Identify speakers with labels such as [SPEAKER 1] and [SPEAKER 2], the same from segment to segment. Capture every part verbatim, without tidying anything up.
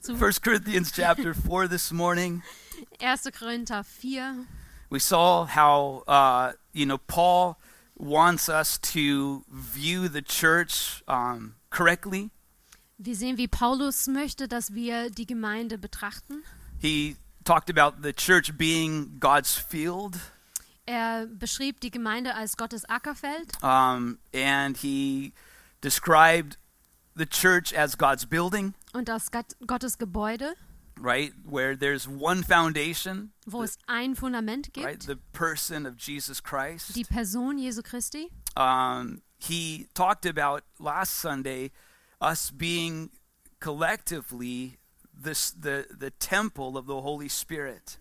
[SPEAKER 1] zu
[SPEAKER 2] First Corinthians chapter four this morning.
[SPEAKER 1] erster Korinther vier.
[SPEAKER 2] We saw how, uh, you know, Paul wants us to view the church um, correctly.
[SPEAKER 1] Wir sehen, wie Paulus möchte, dass wir die Gemeinde betrachten.
[SPEAKER 2] He talked about the church being God's field,
[SPEAKER 1] Er beschrieb die Gemeinde als Gottes Ackerfeld
[SPEAKER 2] um, and he described the church as God's building,
[SPEAKER 1] und als Gott, Gottes Gebäude,
[SPEAKER 2] right, where there's one foundation,
[SPEAKER 1] wo es ein Fundament
[SPEAKER 2] right,
[SPEAKER 1] gibt,
[SPEAKER 2] the person of Jesus Christ.
[SPEAKER 1] die Person Jesu Christi.
[SPEAKER 2] Um, he talked about last Sunday us being collectively this, the, the temple of the Holy Spirit.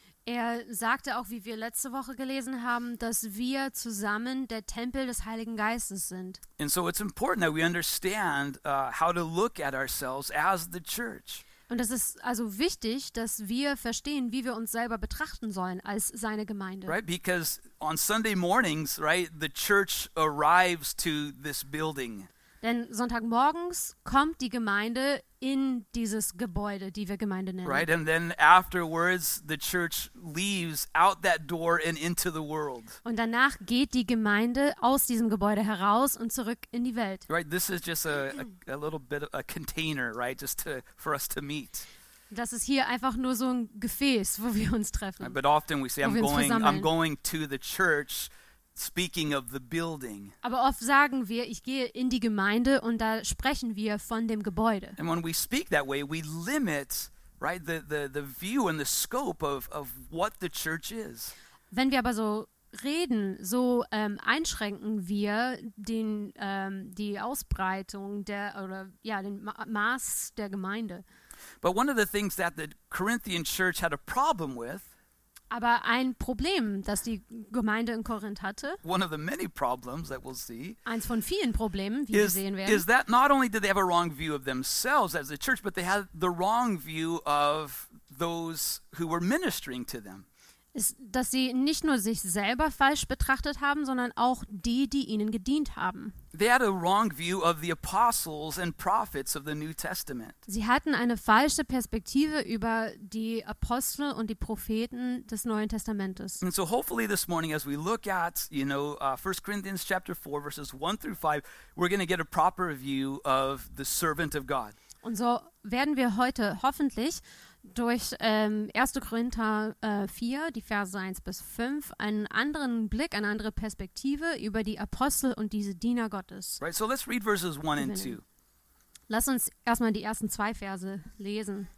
[SPEAKER 1] Er sagte auch, wie wir letzte Woche gelesen haben, dass wir zusammen der Tempel des Heiligen Geistes sind.
[SPEAKER 2] And so it's important that we understand uh, how to look at ourselves as the church.
[SPEAKER 1] Und es ist also wichtig, dass wir verstehen, wie wir uns selber betrachten sollen als seine Gemeinde.
[SPEAKER 2] Right? Because on Sunday mornings, right, the church arrives to this building.
[SPEAKER 1] Denn Sonntagmorgens kommt die Gemeinde in dieses Gebäude, die wir Gemeinde nennen.
[SPEAKER 2] Right? And then afterwards, the church leaves out that door and into the world.
[SPEAKER 1] Und danach geht die Gemeinde aus diesem Gebäude heraus und zurück in die Welt.
[SPEAKER 2] Right? This is just a, a, a little bit of a container, right? Just to, for us to meet.
[SPEAKER 1] Das ist hier einfach nur so ein Gefäß, wo wir uns treffen.
[SPEAKER 2] But often we say,
[SPEAKER 1] Wo
[SPEAKER 2] I'm
[SPEAKER 1] wir uns
[SPEAKER 2] going, I'm
[SPEAKER 1] versammeln.
[SPEAKER 2] going to the church, speaking of the building.
[SPEAKER 1] Aber oft sagen wir, ich gehe in die Gemeinde und da sprechen wir von dem Gebäude.
[SPEAKER 2] And when we speak that way, we limit, right, the, the, the view and the scope of, of what the church is.
[SPEAKER 1] Wenn wir aber so reden, so ähm, einschränken wir den, ähm, die Ausbreitung der oder ja den Ma- Maß der Gemeinde.
[SPEAKER 2] But one of the things that the Corinthian church had a problem with,
[SPEAKER 1] Aber ein Problem, das die Gemeinde in Korinth hatte,
[SPEAKER 2] one of the many problems that we'll see,
[SPEAKER 1] eins von vielen Problemen, wie wir
[SPEAKER 2] is,
[SPEAKER 1] sehen werden,
[SPEAKER 2] is that not only did they have a wrong view of themselves as a church, but they had the wrong view of those who were ministering to them.
[SPEAKER 1] ist, dass sie nicht nur sich selber falsch betrachtet haben, sondern auch die, die ihnen gedient haben.
[SPEAKER 2] They had a wrong view of the apostles and prophets of the New Testament.
[SPEAKER 1] Sie hatten eine falsche Perspektive über die Apostel und die Propheten des Neuen Testamentes.
[SPEAKER 2] And so hopefully this morning as we look at, you know, uh, First Corinthians chapter four, verses one through five, we're going to get a proper view of the servant of God.
[SPEAKER 1] Und so werden wir heute hoffentlich durch ähm, erster Korinther äh, vier, die Verse eins bis fünf, einen anderen Blick, eine andere Perspektive über die Apostel und diese Diener Gottes.
[SPEAKER 2] Right, so let's read verses one and
[SPEAKER 1] Gewinnen.
[SPEAKER 2] two.
[SPEAKER 1] Lass uns erstmal die ersten zwei Verse lesen.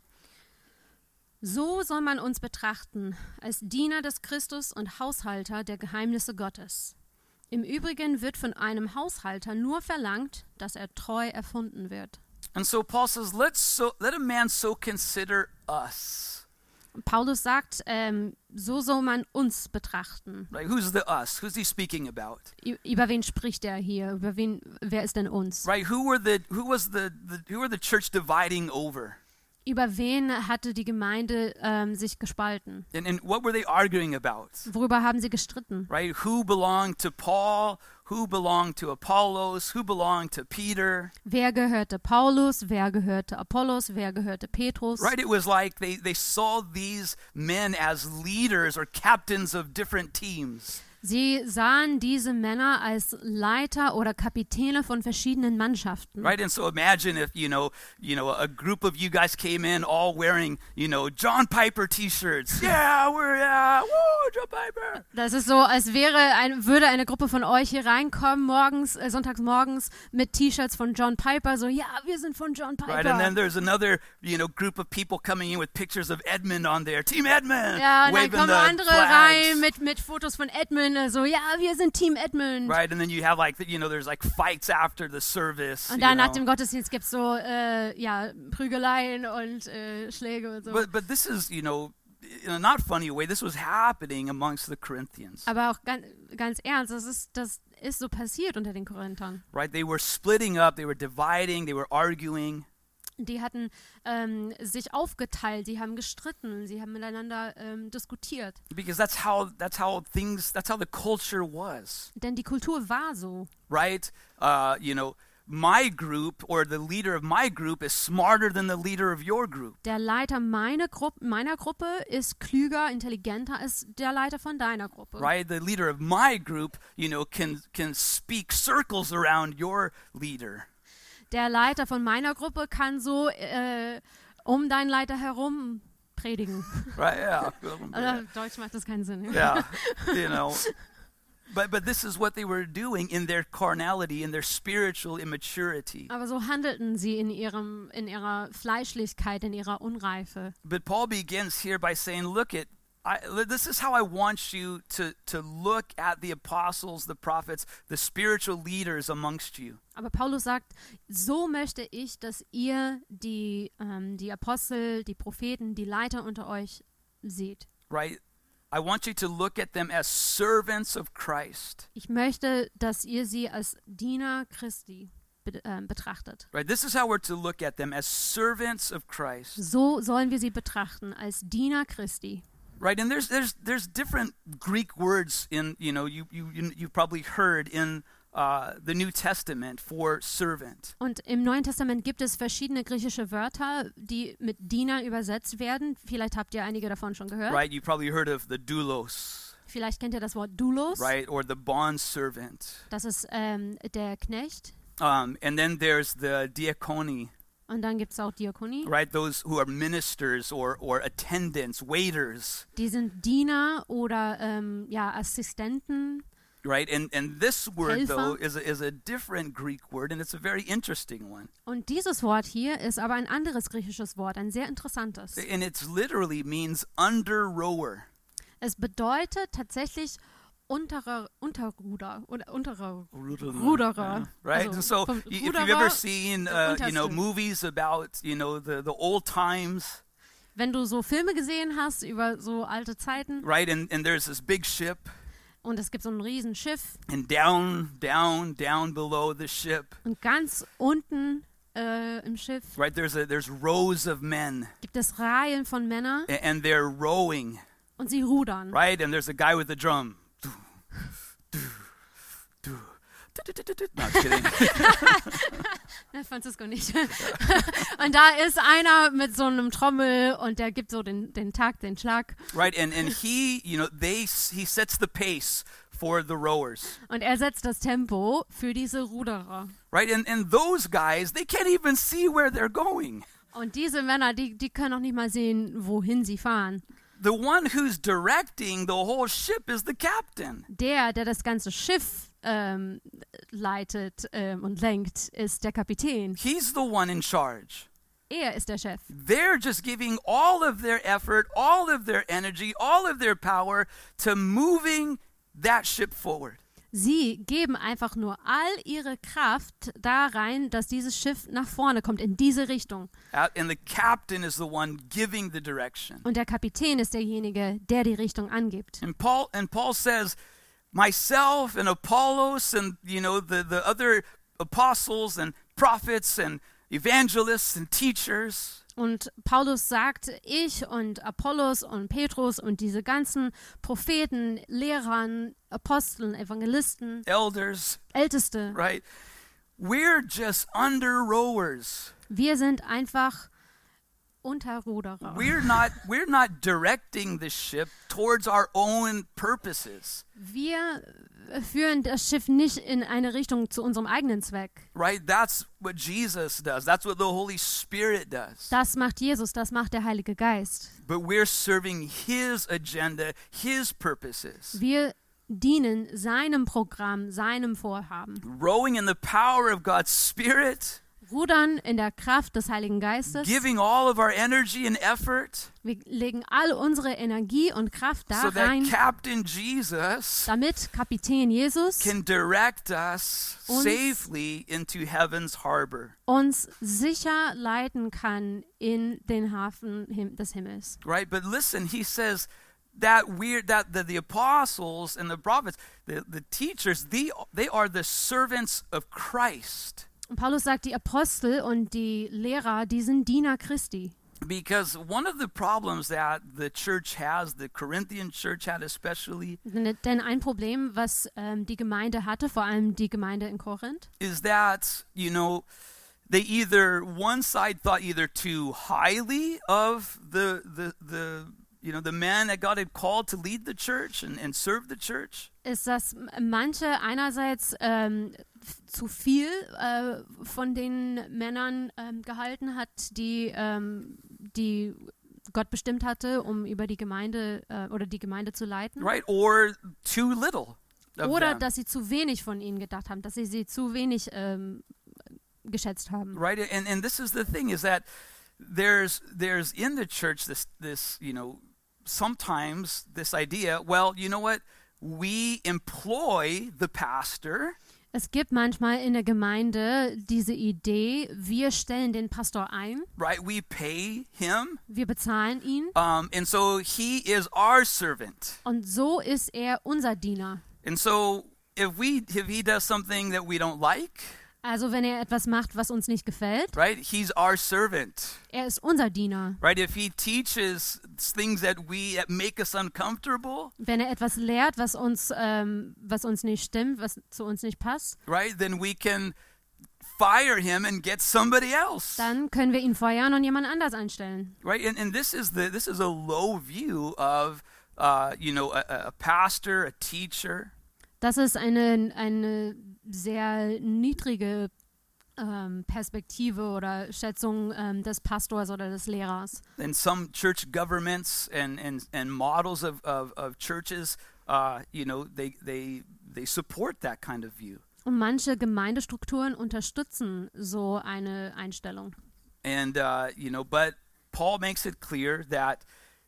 [SPEAKER 1] So soll man uns betrachten, als Diener des Christus und Haushalter der Geheimnisse Gottes. Im Übrigen wird von einem Haushalter nur verlangt, dass er treu erfunden wird.
[SPEAKER 2] And so Paul says, let's so let a man so consider us.
[SPEAKER 1] Paulus sagt, ähm, so soll man uns betrachten.
[SPEAKER 2] Right? Who's the us? Who's he speaking about?
[SPEAKER 1] Ü- Über wen spricht er hier? Über wen? Wer ist denn uns?
[SPEAKER 2] Right? Who were the who was the, the who were the church dividing over?
[SPEAKER 1] Über wen hatte die Gemeinde ähm, sich gespalten?
[SPEAKER 2] And and what were they arguing about?
[SPEAKER 1] Worüber haben sie gestritten?
[SPEAKER 2] Right? Who belonged to Paul? Who belonged to Apollos? Who belonged to Peter?
[SPEAKER 1] Wer gehörte Paulus? Wer gehörte Apollos? Wer gehörte Petrus?
[SPEAKER 2] Right? It was like they, they saw these men as leaders or captains of different teams.
[SPEAKER 1] Sie sahen diese Männer als Leiter oder Kapitäne von verschiedenen Mannschaften.
[SPEAKER 2] Right? And so imagine if, you know, you know, a group of you guys came in all wearing, you know, John Piper t-shirts. Yeah, we're yeah, woo, John Piper.
[SPEAKER 1] Das ist so, als wäre ein, würde eine Gruppe von euch hier reinkommen, morgens, äh, sonntags morgens mit T-Shirts von John Piper, so, ja, wir sind von John Piper.
[SPEAKER 2] Right? And then there's another, you know, group of people coming in with pictures of Edmund on there. Team Edmund.
[SPEAKER 1] Ja, und dann
[SPEAKER 2] waving
[SPEAKER 1] kommen
[SPEAKER 2] the
[SPEAKER 1] andere
[SPEAKER 2] flags.
[SPEAKER 1] rein mit, mit Fotos von Edmund, so, ja, wir sind Team Edmund.
[SPEAKER 2] Right? And then you have like, the, you know, there's like fights after the service.
[SPEAKER 1] Und
[SPEAKER 2] you
[SPEAKER 1] dann nach
[SPEAKER 2] know.
[SPEAKER 1] dem Gottesdienst gibt es so, äh, ja, Prügeleien und äh, Schläge und so.
[SPEAKER 2] But but this is, you know, in a not funny way, this was happening amongst the Corinthians.
[SPEAKER 1] Aber auch ganz, ganz ernst, das ist, das ist so passiert unter den Korinthern.
[SPEAKER 2] Right? They were splitting up, they were dividing, they were arguing.
[SPEAKER 1] Die hatten ähm, sich aufgeteilt, sie haben gestritten, sie haben miteinander ähm, diskutiert.
[SPEAKER 2] Because that's how that's how things that's how the culture was.
[SPEAKER 1] Denn die Kultur war so.
[SPEAKER 2] Right? Uh, you know, my group or the leader of my group is smarter than the leader of your group.
[SPEAKER 1] Der Leiter meiner Gruppe, meiner Gruppe ist klüger, intelligenter als der Leiter von deiner Gruppe.
[SPEAKER 2] Right? The leader of my group, you know, can can speak circles around your leader.
[SPEAKER 1] Der Leiter von meiner Gruppe kann so äh, um deinen Leiter herum predigen.
[SPEAKER 2] Right? Yeah.
[SPEAKER 1] Oder Deutsch macht das keinen Sinn.
[SPEAKER 2] Yeah. You know. But but this is what they were doing in their carnality, in their spiritual immaturity.
[SPEAKER 1] Aber so handelten sie in ihrem in ihrer Fleischlichkeit, in ihrer Unreife.
[SPEAKER 2] But Paul begins here by saying, look at I, this is how I want you to, to look at the apostles, the prophets, the spiritual leaders amongst you.
[SPEAKER 1] Aber Paulus sagt, so möchte ich, dass ihr die, ähm, die Apostel, die Propheten, die Leiter unter euch seht.
[SPEAKER 2] Right? I want you to look at them as servants of Christ.
[SPEAKER 1] Ich möchte, dass ihr sie als Diener Christi be- äh, betrachtet.
[SPEAKER 2] Right? This is how we're to look at them, as servants of Christ.
[SPEAKER 1] So sollen wir sie betrachten, als Diener Christi.
[SPEAKER 2] Right? And there's there's there's different Greek words in, you know, you you you you've probably heard in uh, the New Testament for servant.
[SPEAKER 1] Und im Neuen Testament gibt es verschiedene griechische Wörter, die mit Diener übersetzt werden. Vielleicht habt ihr einige davon schon gehört.
[SPEAKER 2] Right? You probably heard of the doulos,
[SPEAKER 1] Vielleicht kennt ihr das Wort Doulos.
[SPEAKER 2] right? Or the bond servant.
[SPEAKER 1] Das ist ähm, der Knecht.
[SPEAKER 2] Um, and then there's the diakoni,
[SPEAKER 1] Und dann gibt es auch Diakonie.
[SPEAKER 2] right? Those who are ministers or or attendants, waiters,
[SPEAKER 1] Die sind Diener oder ähm, ja, Assistenten.
[SPEAKER 2] right? And and this word
[SPEAKER 1] Helfer.
[SPEAKER 2] though is a, is a different Greek word, and it's a very interesting one.
[SPEAKER 1] Und dieses Wort hier ist aber ein anderes griechisches Wort, ein sehr interessantes.
[SPEAKER 2] And it's literally means under rower.
[SPEAKER 1] Es bedeutet tatsächlich unterer Unterruder oder unterer
[SPEAKER 2] Ruderer.
[SPEAKER 1] Ruderer.
[SPEAKER 2] Right?
[SPEAKER 1] Also
[SPEAKER 2] and so
[SPEAKER 1] vom
[SPEAKER 2] y- if you've
[SPEAKER 1] Ruderer,
[SPEAKER 2] ever seen
[SPEAKER 1] der
[SPEAKER 2] uh, you know
[SPEAKER 1] Unterste.
[SPEAKER 2] movies about, you know, the the old times,
[SPEAKER 1] Wenn du so Filme gesehen hast über so alte Zeiten
[SPEAKER 2] right? And and there's this big ship,
[SPEAKER 1] und es gibt so ein Riesenschiff
[SPEAKER 2] and down down down below the ship,
[SPEAKER 1] und ganz unten äh, im Schiff
[SPEAKER 2] right? There's a there's rows of men,
[SPEAKER 1] gibt es Reihen von Männern
[SPEAKER 2] a- and they're rowing,
[SPEAKER 1] und sie rudern.
[SPEAKER 2] right? And there's a guy with a drum. No, I'm kidding.
[SPEAKER 1] Ne, Francisco nicht. Und da ist einer mit so einem Trommel und der gibt so den, den Takt, den Schlag.
[SPEAKER 2] Right, and and he, you know, they he sets the pace for the rowers.
[SPEAKER 1] Und er setzt das Tempo für diese Ruderer.
[SPEAKER 2] Right, and and those guys, they can't even see where they're going.
[SPEAKER 1] Und diese Männer, die, die können auch nicht mal sehen, wohin sie fahren.
[SPEAKER 2] The one who's directing the whole ship is the captain.
[SPEAKER 1] Der, der das ganze Schiff ähm, leitet ähm, und lenkt, ist der Kapitän.
[SPEAKER 2] He's the one in charge.
[SPEAKER 1] Er ist der Chef.
[SPEAKER 2] They're just giving all of their effort, all of their energy, all of their power to moving that ship forward.
[SPEAKER 1] Sie geben einfach nur all ihre Kraft da rein, dass dieses Schiff nach vorne kommt, in diese Richtung.
[SPEAKER 2] Uh, And the captain is the one giving the direction.
[SPEAKER 1] Und der Kapitän ist derjenige, der die Richtung angibt.
[SPEAKER 2] And Paul and Paul says, myself and Apollos and, you know, the, the other apostles and prophets and evangelists and teachers,
[SPEAKER 1] Und Paulus sagt, ich und Apollos und Petrus und diese ganzen Propheten, Lehrern, Aposteln, Evangelisten,
[SPEAKER 2] elders,
[SPEAKER 1] Älteste,
[SPEAKER 2] right? We're just under rowers.
[SPEAKER 1] wir sind einfach Unterruderer.
[SPEAKER 2] We're not we're not directing the ship towards our own purposes.
[SPEAKER 1] Wir führen das Schiff nicht in eine Richtung zu unserem eigenen Zweck.
[SPEAKER 2] Right? That's what Jesus does. That's what the Holy Spirit does.
[SPEAKER 1] Das macht Jesus, das macht der Heilige Geist.
[SPEAKER 2] But we're serving his agenda, his purposes.
[SPEAKER 1] Wir dienen seinem Programm, seinem Vorhaben.
[SPEAKER 2] Rowing in the power of God's Spirit,
[SPEAKER 1] Rudern in der Kraft des Heiligen Geistes.
[SPEAKER 2] giving all of our energy and effort
[SPEAKER 1] Wir legen all unsere Energie und Kraft da
[SPEAKER 2] so that
[SPEAKER 1] rein,
[SPEAKER 2] Captain Jesus
[SPEAKER 1] damit Kapitän Jesus
[SPEAKER 2] can direct us
[SPEAKER 1] Uns-
[SPEAKER 2] safely into heaven's harbor.
[SPEAKER 1] uns sicher leiten kann in den Hafen him- des Himmels.
[SPEAKER 2] Right? But listen, he says that weird that the, the apostles and the prophets, the, the teachers, they, they are the servants of Christ.
[SPEAKER 1] Und Paulus sagt, die Apostel und die Lehrer, die sind Diener Christi.
[SPEAKER 2] Because one of the problems that the church has, the Corinthian church had especially,
[SPEAKER 1] Denn ein Problem, was ähm, die Gemeinde hatte, vor allem die Gemeinde in Korinth,
[SPEAKER 2] is that, you know, they either, one side thought either too highly of the, the, the you know, the man that God had called to lead the church and, and serve the church.
[SPEAKER 1] ist, dass manche einerseits ähm, zu viel äh, von den Männern ähm, gehalten hat, die, ähm, die Gott bestimmt hatte, um über die Gemeinde äh, oder die Gemeinde zu leiten.
[SPEAKER 2] Right? Or too little of
[SPEAKER 1] Oder
[SPEAKER 2] them.
[SPEAKER 1] dass sie zu wenig von ihnen gedacht haben, dass sie sie zu wenig ähm, geschätzt haben.
[SPEAKER 2] Right? And and this is the thing, is that there's there's in the church this this, you know, sometimes this idea, well, you know what? We employ the pastor.
[SPEAKER 1] Es gibt manchmal in der Gemeinde diese Idee, wir stellen den Pastor ein,
[SPEAKER 2] Right? We pay him.
[SPEAKER 1] wir bezahlen ihn
[SPEAKER 2] Um, and so he is our servant.
[SPEAKER 1] und so ist er unser Diener.
[SPEAKER 2] And so if we if he does something that we don't like,
[SPEAKER 1] Also wenn er etwas macht, was uns nicht gefällt,
[SPEAKER 2] right? He's our servant.
[SPEAKER 1] er ist unser Diener.
[SPEAKER 2] Right? If he teaches things that we that make us uncomfortable,
[SPEAKER 1] Wenn er etwas lehrt, was uns, ähm, was uns nicht stimmt, was zu uns nicht passt,
[SPEAKER 2] right? Then we can fire him and get somebody else.
[SPEAKER 1] dann können wir ihn feuern und jemand anders einstellen.
[SPEAKER 2] Right? And and this is the this is a low view of uh, you know, a, a pastor, a teacher.
[SPEAKER 1] Das ist eine, eine sehr niedrige ähm, Perspektive oder Schätzung ähm, des Pastors oder des Lehrers.
[SPEAKER 2] And some church governments and and, and models of, of, of churches, uh, you know, they they they support that kind of view.
[SPEAKER 1] Und manche Gemeindestrukturen unterstützen so eine Einstellung.
[SPEAKER 2] And uh, you know, but Paul makes it clear that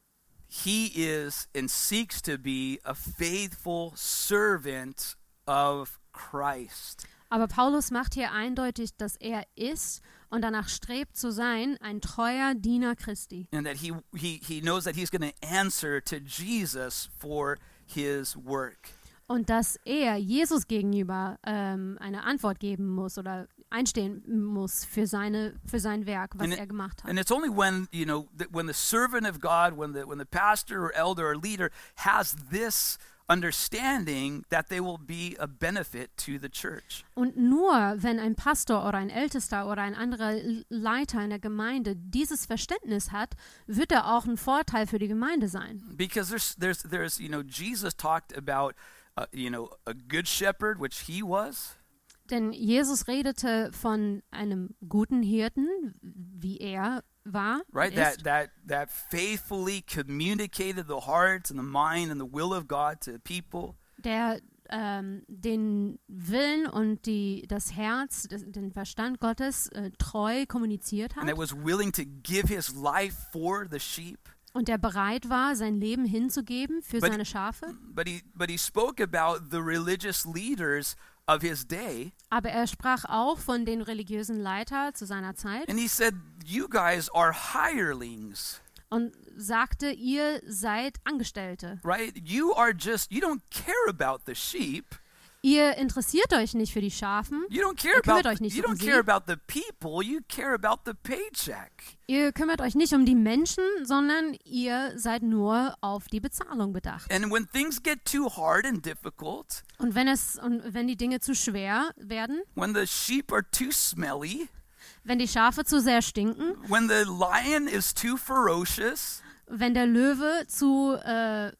[SPEAKER 2] he is and seeks to be a faithful servant of Christ.
[SPEAKER 1] Aber Paulus macht hier eindeutig, dass er ist und danach strebt zu sein, ein treuer Diener Christi.
[SPEAKER 2] And that he he he knows that he's going to answer to Jesus for his work.
[SPEAKER 1] Und dass er Jesus gegenüber ähm, eine Antwort geben muss oder einstehen muss für seine für sein Werk, was
[SPEAKER 2] And it-
[SPEAKER 1] er gemacht hat.
[SPEAKER 2] And it's only when, you know, that when the servant of God, when the when the pastor or elder or leader has this understanding, that they will be a benefit to the church.
[SPEAKER 1] Und nur wenn ein Pastor oder ein Ältester oder ein anderer L- Leiter in der Gemeinde dieses Verständnis hat, wird er auch ein Vorteil für die Gemeinde sein.
[SPEAKER 2] Because there's there's there's you know, Jesus talked about uh, you know, a good shepherd, which he was.
[SPEAKER 1] Denn Jesus redete von einem guten Hirten, wie er war,
[SPEAKER 2] Right,
[SPEAKER 1] ist,
[SPEAKER 2] that that that faithfully communicated the heart and the mind and the will of God to people.
[SPEAKER 1] der ähm, den Willen und die, das Herz, das, den Verstand Gottes äh, treu kommuniziert
[SPEAKER 2] And that
[SPEAKER 1] hat
[SPEAKER 2] was willing to give his life for the sheep.
[SPEAKER 1] und der bereit war, sein Leben hinzugeben für
[SPEAKER 2] But-
[SPEAKER 1] seine Schafe.
[SPEAKER 2] But he but he spoke about the religious leaders of his day,
[SPEAKER 1] Aber er sprach auch von den religiösen Leitern zu seiner Zeit
[SPEAKER 2] and he said, "You guys are hirelings,
[SPEAKER 1] und sagte, ihr seid Angestellte.
[SPEAKER 2] right? You are just you don't care about the sheep.
[SPEAKER 1] Ihr interessiert euch nicht für die Schafen.
[SPEAKER 2] You don't care
[SPEAKER 1] Ihr kümmert
[SPEAKER 2] about
[SPEAKER 1] euch nicht
[SPEAKER 2] you
[SPEAKER 1] um
[SPEAKER 2] don't
[SPEAKER 1] sie.
[SPEAKER 2] care about the people. You care about the paycheck."
[SPEAKER 1] Ihr kümmert euch nicht um die Menschen, sondern ihr seid nur auf die Bezahlung bedacht.
[SPEAKER 2] And when things get too hard and difficult,
[SPEAKER 1] Und wenn es und wenn die Dinge zu schwer werden,
[SPEAKER 2] when the sheep are too smelly,
[SPEAKER 1] wenn die Schafe zu sehr stinken,
[SPEAKER 2] when the lion is too ferocious,
[SPEAKER 1] wenn der Löwe zu äh,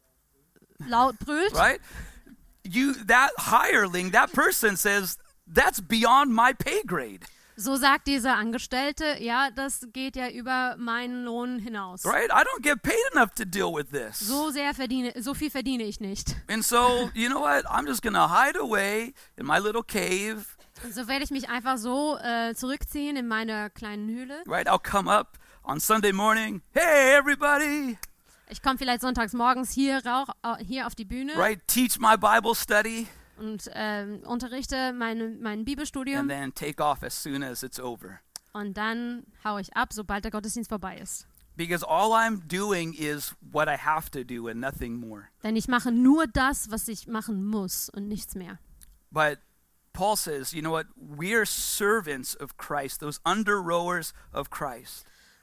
[SPEAKER 1] laut brüllt,
[SPEAKER 2] right? You that hireling, that person says, "That's beyond my pay grade."
[SPEAKER 1] so sagt dieser Angestellte, ja, das geht ja über meinen Lohn hinaus.
[SPEAKER 2] Right? I don't get paid enough to deal with this.
[SPEAKER 1] So sehr verdiene, so viel verdiene ich nicht.
[SPEAKER 2] And so, you know what? I'm just going to hide away in my little cave,
[SPEAKER 1] Und so werde ich mich einfach so äh, zurückziehen in meine kleinen Höhle.
[SPEAKER 2] right? I'll come up on Sunday morning. Hey, everybody,
[SPEAKER 1] Ich komme vielleicht sonntags morgens hier, rauch, äh, hier auf die Bühne
[SPEAKER 2] right? Teach my Bible study
[SPEAKER 1] und ähm, unterrichte meine, mein
[SPEAKER 2] and
[SPEAKER 1] Bibelstudium
[SPEAKER 2] then take off as soon as it's over.
[SPEAKER 1] und dann haue ich ab, sobald der Gottesdienst vorbei ist.
[SPEAKER 2] Because all I'm doing is what I have to do and nothing more.
[SPEAKER 1] Denn ich mache nur das, was ich machen muss und nichts mehr.
[SPEAKER 2] But Paul says, you know what? We're servants of Christ, those under rowers of Christ.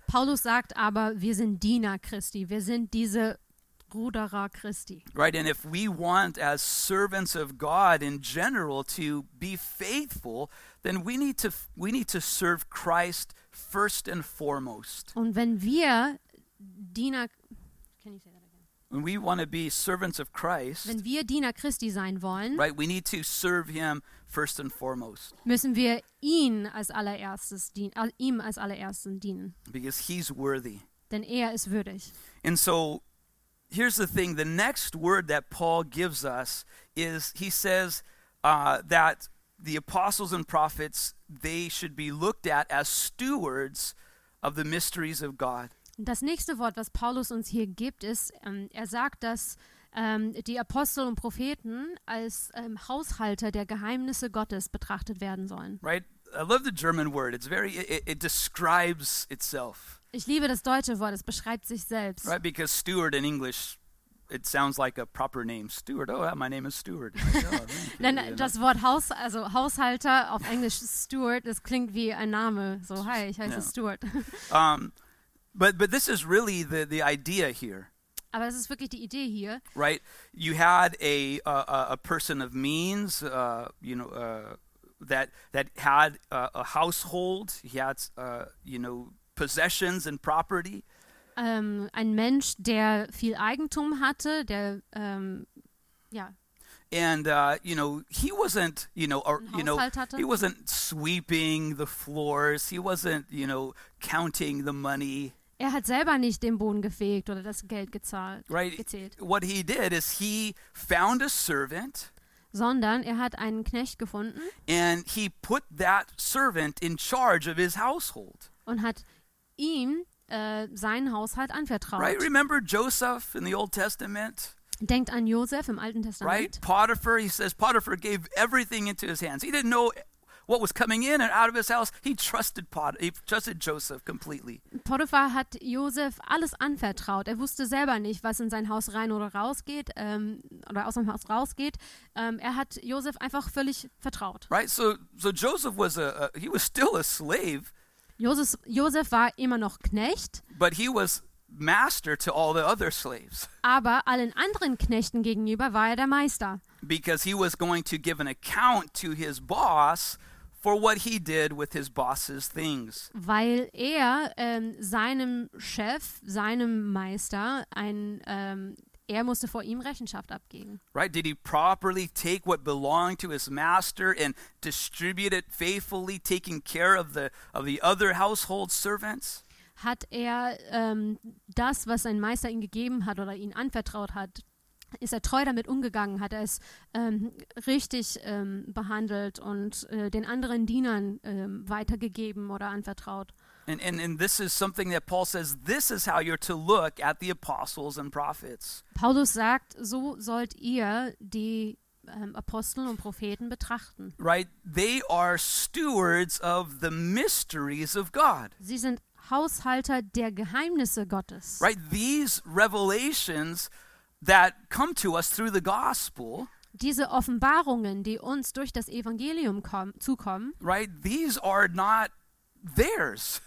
[SPEAKER 1] Paulus sagt aber, wir sind Diener Christi, wir sind diese Ruderer Christi.
[SPEAKER 2] Right, and if we want as servants of God in general to be faithful, then we need to we need to serve Christ first and foremost.
[SPEAKER 1] Und wenn wir Diener, can you say that again?
[SPEAKER 2] When we want to be servants of Christ,
[SPEAKER 1] Wenn wir Diener Christi sein wollen,
[SPEAKER 2] right, we need to serve him first and foremost
[SPEAKER 1] müssen wir ihn als allererstes dienen, äh, ihm als allererstes dienen,
[SPEAKER 2] because he's worthy.
[SPEAKER 1] denn er ist würdig.
[SPEAKER 2] And so here's the thing, the next word that Paul gives us is he says uh, that the apostles and prophets, they should be looked at as stewards of the mysteries of God.
[SPEAKER 1] Das nächste Wort, was Paulus uns hier gibt, ist, ähm, er sagt, dass ähm, die Apostel und Propheten als ähm, Haushalter der Geheimnisse Gottes betrachtet werden sollen.
[SPEAKER 2] Right? I love the German word. It's very it, it describes itself.
[SPEAKER 1] Ich liebe das deutsche Wort, es beschreibt sich selbst.
[SPEAKER 2] Right? Because steward in English, it sounds like a proper name. Steward. Oh, my name is Steward. Like, oh, thank you,
[SPEAKER 1] Denn
[SPEAKER 2] you know.
[SPEAKER 1] das Wort Haus, also Haushalter auf Englisch Steward, das klingt wie ein Name. So, hi, ich heiße
[SPEAKER 2] Ja.
[SPEAKER 1] Stuart.
[SPEAKER 2] Um, but but this is really the the idea here.
[SPEAKER 1] Aber das ist wirklich die Idee hier.
[SPEAKER 2] Right? You had a a, a person of means, uh, you know, uh, that that had uh, a household. He had, uh, you know, possessions and property.
[SPEAKER 1] Ähm, ein Mensch, der viel Eigentum hatte, der, ähm, ja,
[SPEAKER 2] And uh, you know, he wasn't, you know, or, you know,
[SPEAKER 1] Haushalt hatte.
[SPEAKER 2] he wasn't sweeping the floors. He wasn't, you know, counting the money.
[SPEAKER 1] Er hat selber nicht den Boden gefegt oder das Geld gezahlt,
[SPEAKER 2] Right?
[SPEAKER 1] gezählt,
[SPEAKER 2] What he did is he found a servant
[SPEAKER 1] sondern er hat einen Knecht gefunden
[SPEAKER 2] and he put that servant in charge of his household.
[SPEAKER 1] und hat ihm äh, seinen Haushalt anvertraut.
[SPEAKER 2] Right? Remember Joseph in the Old Testament?
[SPEAKER 1] Denkt an Josef im Alten
[SPEAKER 2] Right?
[SPEAKER 1] Testament.
[SPEAKER 2] Potiphar, he says Potiphar gave everything into his hands. He didn't know what was coming in and out of his house. He trusted Pot he trusted Joseph completely.
[SPEAKER 1] Potiphar hat Josef alles anvertraut. Er wusste selber nicht, was in sein Haus rein oder rausgeht ähm, oder aus dem Haus rausgeht. Ähm, er hat Josef einfach völlig vertraut.
[SPEAKER 2] Right? So so Joseph was a, a he was still a slave,
[SPEAKER 1] Josef, Josef war immer noch Knecht,
[SPEAKER 2] but he was master to all the other slaves
[SPEAKER 1] aber allen anderen Knechten gegenüber war er der Meister,
[SPEAKER 2] because he was going to give an account to his boss for what he did with his boss's things.
[SPEAKER 1] weil er ähm, seinem Chef, seinem Meister, ein, ähm, er musste vor ihm Rechenschaft abgeben.
[SPEAKER 2] Right? Did he properly take what belonged to his master and distribute it faithfully, taking care of the of the other household servants?
[SPEAKER 1] Hat er ähm, das, was sein Meister ihm gegeben hat oder ihn anvertraut hat, ist er treu damit umgegangen, hat er es ähm, richtig ähm, behandelt und äh, den anderen Dienern ähm, weitergegeben oder anvertraut.
[SPEAKER 2] And, and and this is something that Paul says, this is how you're to look at the apostles and prophets.
[SPEAKER 1] Paulus sagt, so sollt ihr die ähm, Apostel und Propheten betrachten.
[SPEAKER 2] Right? They are stewards of the mysteries of God.
[SPEAKER 1] Sie sind Haushalter der Geheimnisse Gottes.
[SPEAKER 2] Right? These revelations that come to us through the gospel,
[SPEAKER 1] Diese Offenbarungen, die uns durch das Evangelium kommen, zukommen,
[SPEAKER 2] right? These are not theirs.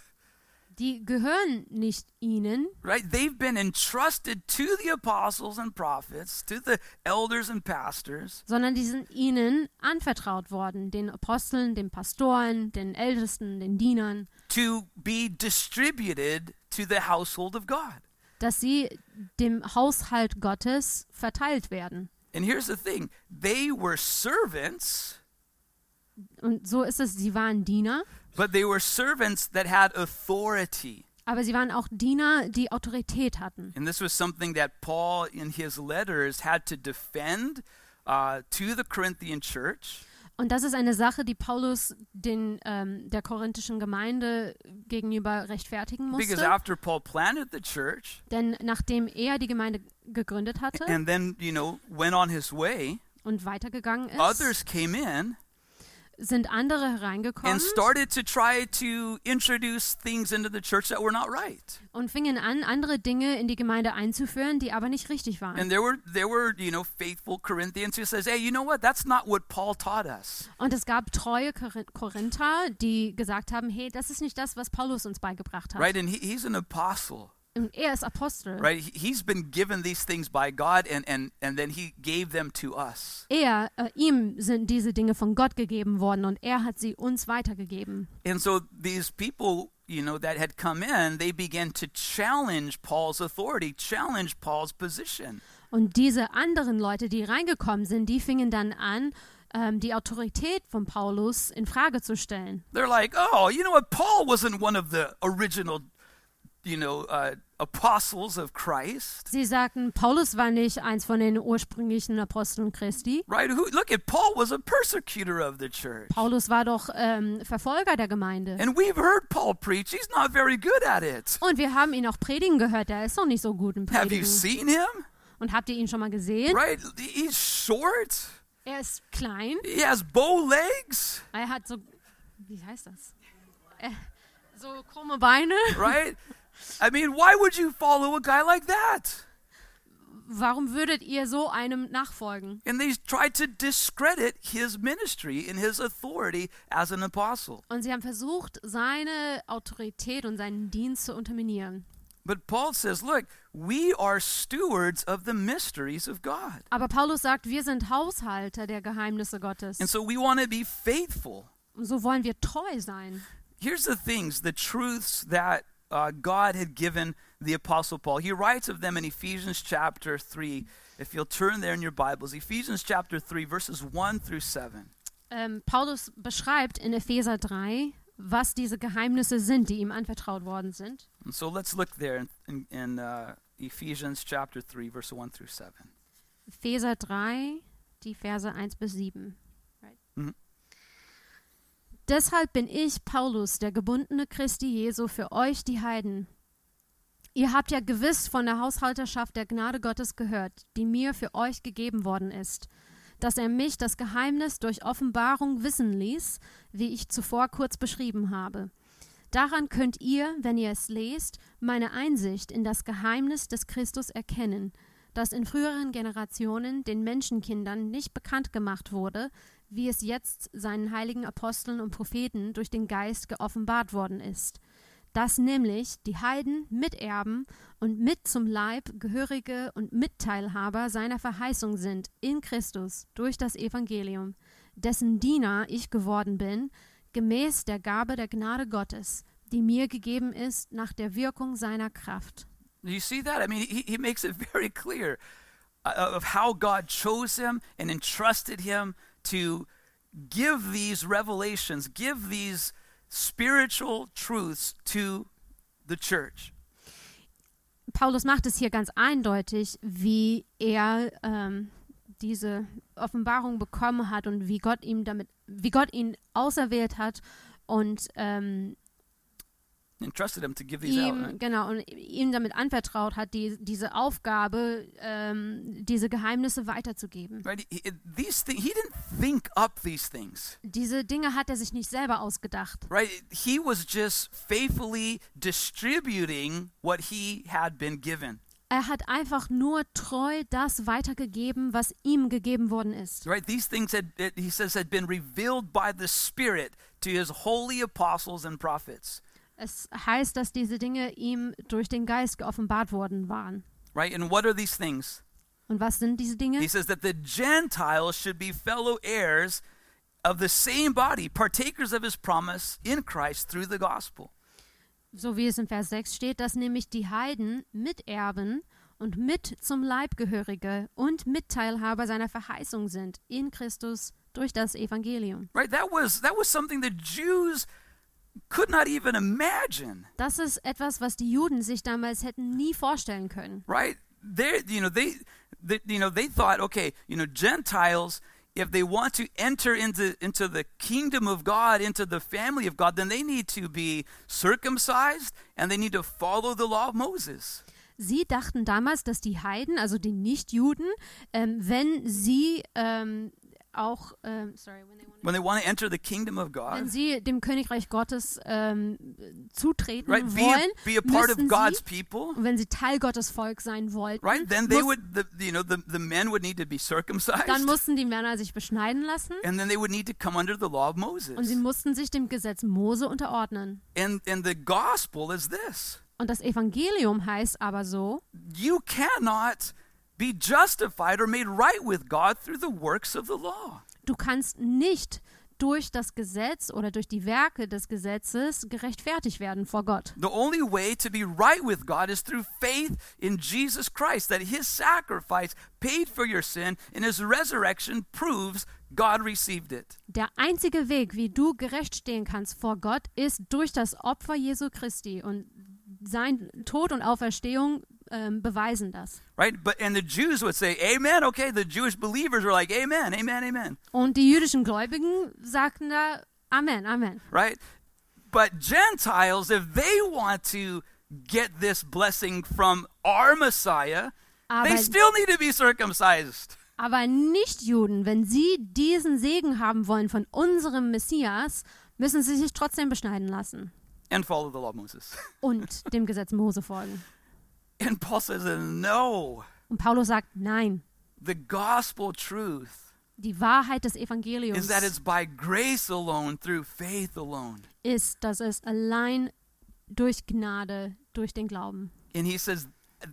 [SPEAKER 1] die gehören nicht ihnen,
[SPEAKER 2] Right? They've been entrusted to the apostles and prophets, to the elders and pastors,
[SPEAKER 1] sondern die sind ihnen anvertraut worden, den Aposteln, den Pastoren, den Ältesten, den Dienern,
[SPEAKER 2] to be distributed to the household of God.
[SPEAKER 1] dass sie dem Haushalt Gottes verteilt werden.
[SPEAKER 2] And here's the thing, they were servants,
[SPEAKER 1] Und so ist es, sie waren Diener,
[SPEAKER 2] but they were servants that had authority.
[SPEAKER 1] aber sie waren auch Diener, die Autorität hatten.
[SPEAKER 2] And this was something that Paul in his letters had to defend uh, to the Corinthian church.
[SPEAKER 1] Und das ist eine Sache, die Paulus den, ähm, der korinthischen Gemeinde gegenüber rechtfertigen
[SPEAKER 2] Because
[SPEAKER 1] musste.
[SPEAKER 2] after Paul planted the church
[SPEAKER 1] Denn nachdem er die Gemeinde gegründet hatte
[SPEAKER 2] and then, you know, went on his way,
[SPEAKER 1] und weitergegangen ist,
[SPEAKER 2] others came in
[SPEAKER 1] sind andere hereingekommen
[SPEAKER 2] and started to try to introduce things into the church that were not right.
[SPEAKER 1] und fingen an, andere Dinge in die Gemeinde einzuführen, die aber nicht richtig waren.
[SPEAKER 2] And there were there were, you know, faithful Corinthians who says, "Hey, you know what? That's not what Paul taught us."
[SPEAKER 1] Und es gab treue Kor- Korinther, die gesagt haben, hey, das ist nicht das, was Paulus uns beigebracht hat.
[SPEAKER 2] Right? And he, he's an apostle.
[SPEAKER 1] Und er ist Apostel.
[SPEAKER 2] Right? He- He's been given these things by God, and and and then he gave them to us.
[SPEAKER 1] Er, äh, ihm sind diese Dinge von Gott gegeben worden und er hat sie uns weitergegeben.
[SPEAKER 2] And so these people, you know, that had come in, they began to challenge Paul's authority, challenge Paul's position.
[SPEAKER 1] Und diese anderen Leute, die reingekommen sind, die fingen dann an, ähm, die Autorität von Paulus in Frage zu stellen.
[SPEAKER 2] They're like, "Oh, you know what? Paul wasn't one of the original, you know, uh, apostles of Christ."
[SPEAKER 1] Sie sagten, Paulus war nicht eins von den ursprünglichen Aposteln Christi.
[SPEAKER 2] Right? Who, look at Paul was a persecutor of the church.
[SPEAKER 1] Paulus war doch ähm, Verfolger der Gemeinde.
[SPEAKER 2] And we've heard Paul preach. He's not very good at it.
[SPEAKER 1] Und wir haben ihn auch predigen gehört, er ist noch nicht so gut im
[SPEAKER 2] Have you
[SPEAKER 1] Predigen.
[SPEAKER 2] seen him?
[SPEAKER 1] Und habt ihr ihn schon mal gesehen?
[SPEAKER 2] Right? He's short.
[SPEAKER 1] Er ist klein,
[SPEAKER 2] He has bow legs.
[SPEAKER 1] er hat so, wie heißt das? Äh, so krumme Beine.
[SPEAKER 2] Right? I mean, why would you follow a guy like that?
[SPEAKER 1] Warum würdet ihr so einem nachfolgen?
[SPEAKER 2] And they tried to discredit his ministry and his authority as an apostle.
[SPEAKER 1] Und sie haben versucht, seine Autorität und seinen Dienst zu unterminieren.
[SPEAKER 2] But Paul says, look, we are stewards of the mysteries of God.
[SPEAKER 1] Aber Paulus sagt, wir sind Haushalter der Geheimnisse Gottes.
[SPEAKER 2] And so we want to be faithful.
[SPEAKER 1] Und so wollen wir treu sein.
[SPEAKER 2] Here's the things, the truths that uh, God had given the Apostle Paul. He writes of them in Ephesians chapter three. If you'll turn there in your Bibles, Ephesians chapter three, verses one through seven.
[SPEAKER 1] Ähm, Paulus beschreibt in Epheser drei, was diese Geheimnisse sind, die ihm anvertraut worden sind.
[SPEAKER 2] And so let's look there in, in, in uh, Ephesians chapter three, verse one through seven.
[SPEAKER 1] Epheser drei, die Verse eins bis sieben. Right.
[SPEAKER 2] Mhm.
[SPEAKER 1] Deshalb bin ich, Paulus, der gebundene Christi Jesu, für euch die Heiden. Ihr habt ja gewiss von der Haushalterschaft der Gnade Gottes gehört, die mir für euch gegeben worden ist, dass er mich das Geheimnis durch Offenbarung wissen ließ, wie ich zuvor kurz beschrieben habe. Daran könnt ihr, wenn ihr es lest, meine Einsicht in das Geheimnis des Christus erkennen, das in früheren Generationen den Menschenkindern nicht bekannt gemacht wurde, wie es jetzt seinen heiligen Aposteln und Propheten durch den Geist geoffenbart worden ist. Dass nämlich die Heiden Miterben und mit zum Leib Gehörige und Mitteilhaber seiner Verheißung sind in Christus durch das Evangelium, dessen Diener ich geworden bin, gemäß der Gabe der Gnade Gottes, die mir gegeben ist nach der Wirkung seiner Kraft.
[SPEAKER 2] Do you see that? I mean, he, he makes it very clear uh, of how God chose him and entrusted him to give these revelations, give these spiritual truths to the church.
[SPEAKER 1] Paulus macht es hier ganz eindeutig, wie er ähm, diese Offenbarung bekommen hat und wie Gott ihm damit, wie Gott ihn auserwählt hat und ähm,
[SPEAKER 2] Entrusted him to give these out.
[SPEAKER 1] ihm
[SPEAKER 2] Right?
[SPEAKER 1] genau und ihm damit anvertraut hat, die, diese Aufgabe, ähm, diese Geheimnisse weiterzugeben.
[SPEAKER 2] Right? He, he- these things, he didn't think up these things.
[SPEAKER 1] Diese Dinge hat er sich nicht selber ausgedacht.
[SPEAKER 2] Right? He was just faithfully distributing what he had been given.
[SPEAKER 1] Er hat einfach nur treu das weitergegeben, was ihm gegeben worden ist.
[SPEAKER 2] Right? These things had, it- he says, had been revealed by the Spirit to his holy apostles and prophets.
[SPEAKER 1] Es heißt, dass diese Dinge ihm durch den Geist geoffenbart worden waren.
[SPEAKER 2] Right? And what are these things?
[SPEAKER 1] Und was sind diese Dinge?
[SPEAKER 2] He says that the Gentiles should be fellow heirs of the same body, partakers of his promise in Christ through the gospel.
[SPEAKER 1] So wie es in Vers sechs steht, dass nämlich die Heiden Miterben und mit zum Leibgehörige und Mitteilhaber seiner Verheißung sind in Christus durch das Evangelium.
[SPEAKER 2] Right? That was that was something the Jews could not even imagine.
[SPEAKER 1] Das ist etwas, was die Juden sich damals hätten nie vorstellen können.
[SPEAKER 2] Right? They, you know, they, they, you know, they thought, okay, you know, Gentiles, if they want to enter into into the kingdom of God, into the family of God, then they need to be circumcised and they need to follow the law of Moses.
[SPEAKER 1] Sie dachten damals, dass die Heiden, also die Nichtjuden, ähm, wenn sie ähm, auch, ähm, sorry, when they wanna,
[SPEAKER 2] when they want to enter the kingdom of
[SPEAKER 1] wenn
[SPEAKER 2] God,
[SPEAKER 1] sie dem Königreich Gottes ähm, zutreten
[SPEAKER 2] right? Be a,
[SPEAKER 1] wollen,
[SPEAKER 2] be a part of
[SPEAKER 1] müssten
[SPEAKER 2] God's
[SPEAKER 1] sie,
[SPEAKER 2] people,
[SPEAKER 1] wenn sie Teil Gottes Volk sein wollten,
[SPEAKER 2] right? Then they
[SPEAKER 1] muss,
[SPEAKER 2] would, the, you know, the, the men would need to be circumcised,
[SPEAKER 1] dann mussten die Männer sich beschneiden lassen
[SPEAKER 2] and then they would need to come under the law of
[SPEAKER 1] und sie
[SPEAKER 2] Moses.
[SPEAKER 1] mussten sich dem Gesetz Mose unterordnen.
[SPEAKER 2] And and the gospel is this:
[SPEAKER 1] Und das Evangelium heißt aber so,
[SPEAKER 2] you cannot be justified or made right with God through the works of the law.
[SPEAKER 1] du kannst nicht durch das Gesetz oder durch die Werke des Gesetzes gerechtfertigt werden vor Gott.
[SPEAKER 2] The only way to be right with God is through faith in Jesus Christ, that his sacrifice paid for your sin and his resurrection proves God received it.
[SPEAKER 1] Der einzige Weg, wie du gerecht stehen kannst vor Gott, ist durch das Opfer Jesu Christi. Und sein Tod und Auferstehung ähm, beweisen das.
[SPEAKER 2] Right? But and the Jews would say, amen. Okay, the Jewish believers were like, amen, amen, amen.
[SPEAKER 1] Und die jüdischen Gläubigen sagten da, Amen, Amen.
[SPEAKER 2] Right? But Gentiles, if they want to get this blessing from our Messiah,
[SPEAKER 1] Aber,
[SPEAKER 2] they still need to be circumcised.
[SPEAKER 1] aber Nichtjuden, wenn sie diesen Segen haben wollen von unserem Messias, müssen sie sich trotzdem beschneiden lassen
[SPEAKER 2] And follow the law of Moses.
[SPEAKER 1] und dem Gesetz Mose folgen.
[SPEAKER 2] And Paul says, no,
[SPEAKER 1] Und Paulus sagt, nein,
[SPEAKER 2] the gospel truth
[SPEAKER 1] die Wahrheit des
[SPEAKER 2] is
[SPEAKER 1] Evangeliums
[SPEAKER 2] that it's by grace alone, through faith alone.
[SPEAKER 1] ist, dass es allein durch Gnade, durch den Glauben.
[SPEAKER 2] And he says,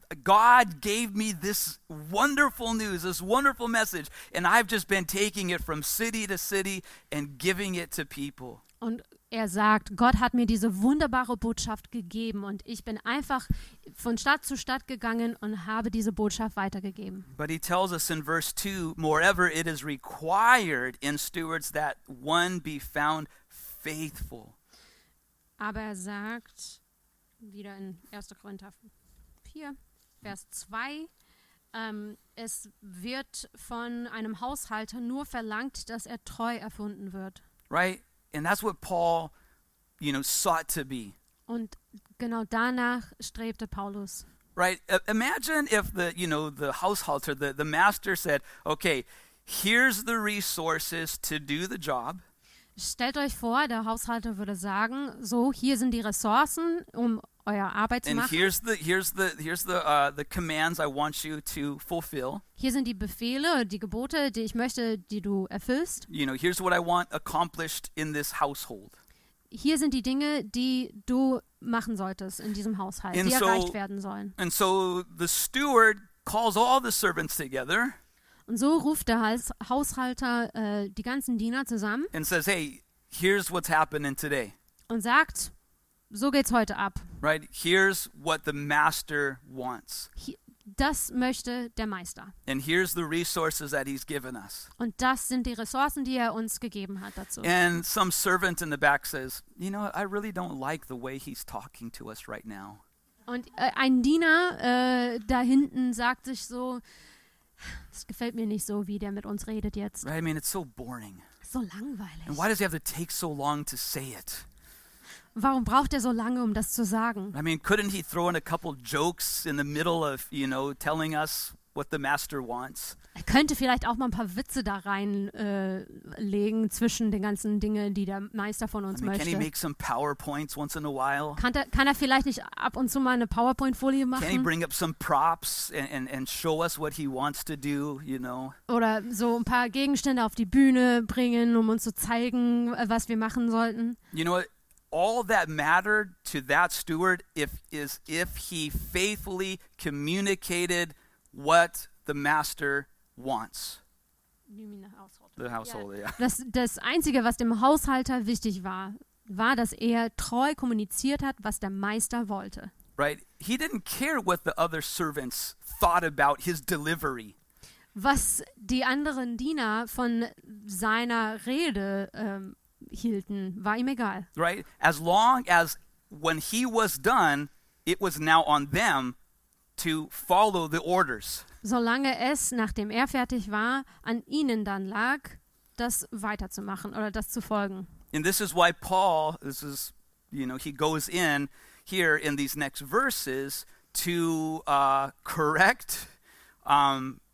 [SPEAKER 2] God gave me this wonderful news, this wonderful message, and I've just been taking it from city to city and giving it to people.
[SPEAKER 1] Und er sagt, Gott hat mir diese wunderbare Botschaft gegeben und ich bin einfach von Stadt zu Stadt gegangen und habe diese Botschaft weitergegeben.
[SPEAKER 2] But he tells us in verse two, moreover, it is required in stewards that one be found faithful.
[SPEAKER 1] Aber er sagt, wieder in erster Korinther vier, Vers zwei, ähm, es wird von einem Haushalter nur verlangt, dass er treu erfunden wird.
[SPEAKER 2] Right? And that's what Paul, you know, sought to be.
[SPEAKER 1] Und genau danach strebte Paulus.
[SPEAKER 2] Right? Uh, imagine if the, you know, the Haushalter, the, the master said, okay, here's the resources to do the job.
[SPEAKER 1] Stellt euch vor, der Haushalter würde sagen, so, hier sind die Ressourcen, um eure Arbeit zu
[SPEAKER 2] And
[SPEAKER 1] machen.
[SPEAKER 2] here's the here's the here's the uh, the commands I want you to fulfill.
[SPEAKER 1] Hier sind die Befehle, die Gebote, die ich möchte, die du erfüllst.
[SPEAKER 2] You know, here's what I want accomplished in this household.
[SPEAKER 1] Hier sind die Dinge, die du machen solltest in diesem Haushalt,
[SPEAKER 2] And
[SPEAKER 1] die
[SPEAKER 2] so-
[SPEAKER 1] erreicht werden sollen.
[SPEAKER 2] And so the steward calls all the servants together
[SPEAKER 1] Und so ruft der Haus- Haushalter äh, die ganzen Diener zusammen
[SPEAKER 2] and says, "Hey, here's what's happening today.
[SPEAKER 1] und sagt, so geht's heute ab.
[SPEAKER 2] Right? Here's what the master wants.
[SPEAKER 1] Hi- Das möchte der Meister.
[SPEAKER 2] And here's the resources that he's given us."
[SPEAKER 1] Und das sind die Ressourcen, die er uns gegeben hat dazu.
[SPEAKER 2] And some servant in the back says, "You know, I really don't like the way he's talking to us right now."
[SPEAKER 1] Und äh, ein Diener äh, da hinten sagt sich so, es gefällt mir nicht so, wie der mit uns redet jetzt.
[SPEAKER 2] Right? I mean, it's so boring.
[SPEAKER 1] So langweilig.
[SPEAKER 2] And why does he have to take so long to say it?
[SPEAKER 1] Warum braucht er so lange, um das zu sagen?
[SPEAKER 2] I mean, couldn't he throw in a couple jokes in the middle of, you know, telling us what the master wants?
[SPEAKER 1] Er könnte vielleicht auch mal ein paar Witze da reinlegen äh, legen zwischen den ganzen Dingen, die der Meister von uns
[SPEAKER 2] I mean, can he
[SPEAKER 1] möchte.
[SPEAKER 2] make some PowerPoints once in a while?
[SPEAKER 1] Kann er, kann er vielleicht nicht ab und zu mal eine PowerPoint-Folie
[SPEAKER 2] Can he
[SPEAKER 1] machen?
[SPEAKER 2] bring up some props and, and, and show us what he wants to do, you know?
[SPEAKER 1] Oder so ein paar Gegenstände auf die Bühne bringen, um uns zu zeigen, äh, was wir machen sollten?
[SPEAKER 2] You know what? All that mattered to that steward if, is if he faithfully communicated what the master wants. The household, yeah.
[SPEAKER 1] Das, das Einzige, was dem Haushalter wichtig war, war, dass er treu kommuniziert hat, was der Meister wollte.
[SPEAKER 2] Right? He didn't care what the other servants thought about his delivery.
[SPEAKER 1] Was die anderen Diener von seiner Rede ähm, hielten, war ihm egal.
[SPEAKER 2] Right? As long as when he was done, it was now on them to follow the orders.
[SPEAKER 1] Solange es, nachdem er fertig war, an ihnen dann lag, das weiterzumachen oder das zu folgen.
[SPEAKER 2] And this is why Paul, this is, you know, he goes in here in these next verses to uh, correct um,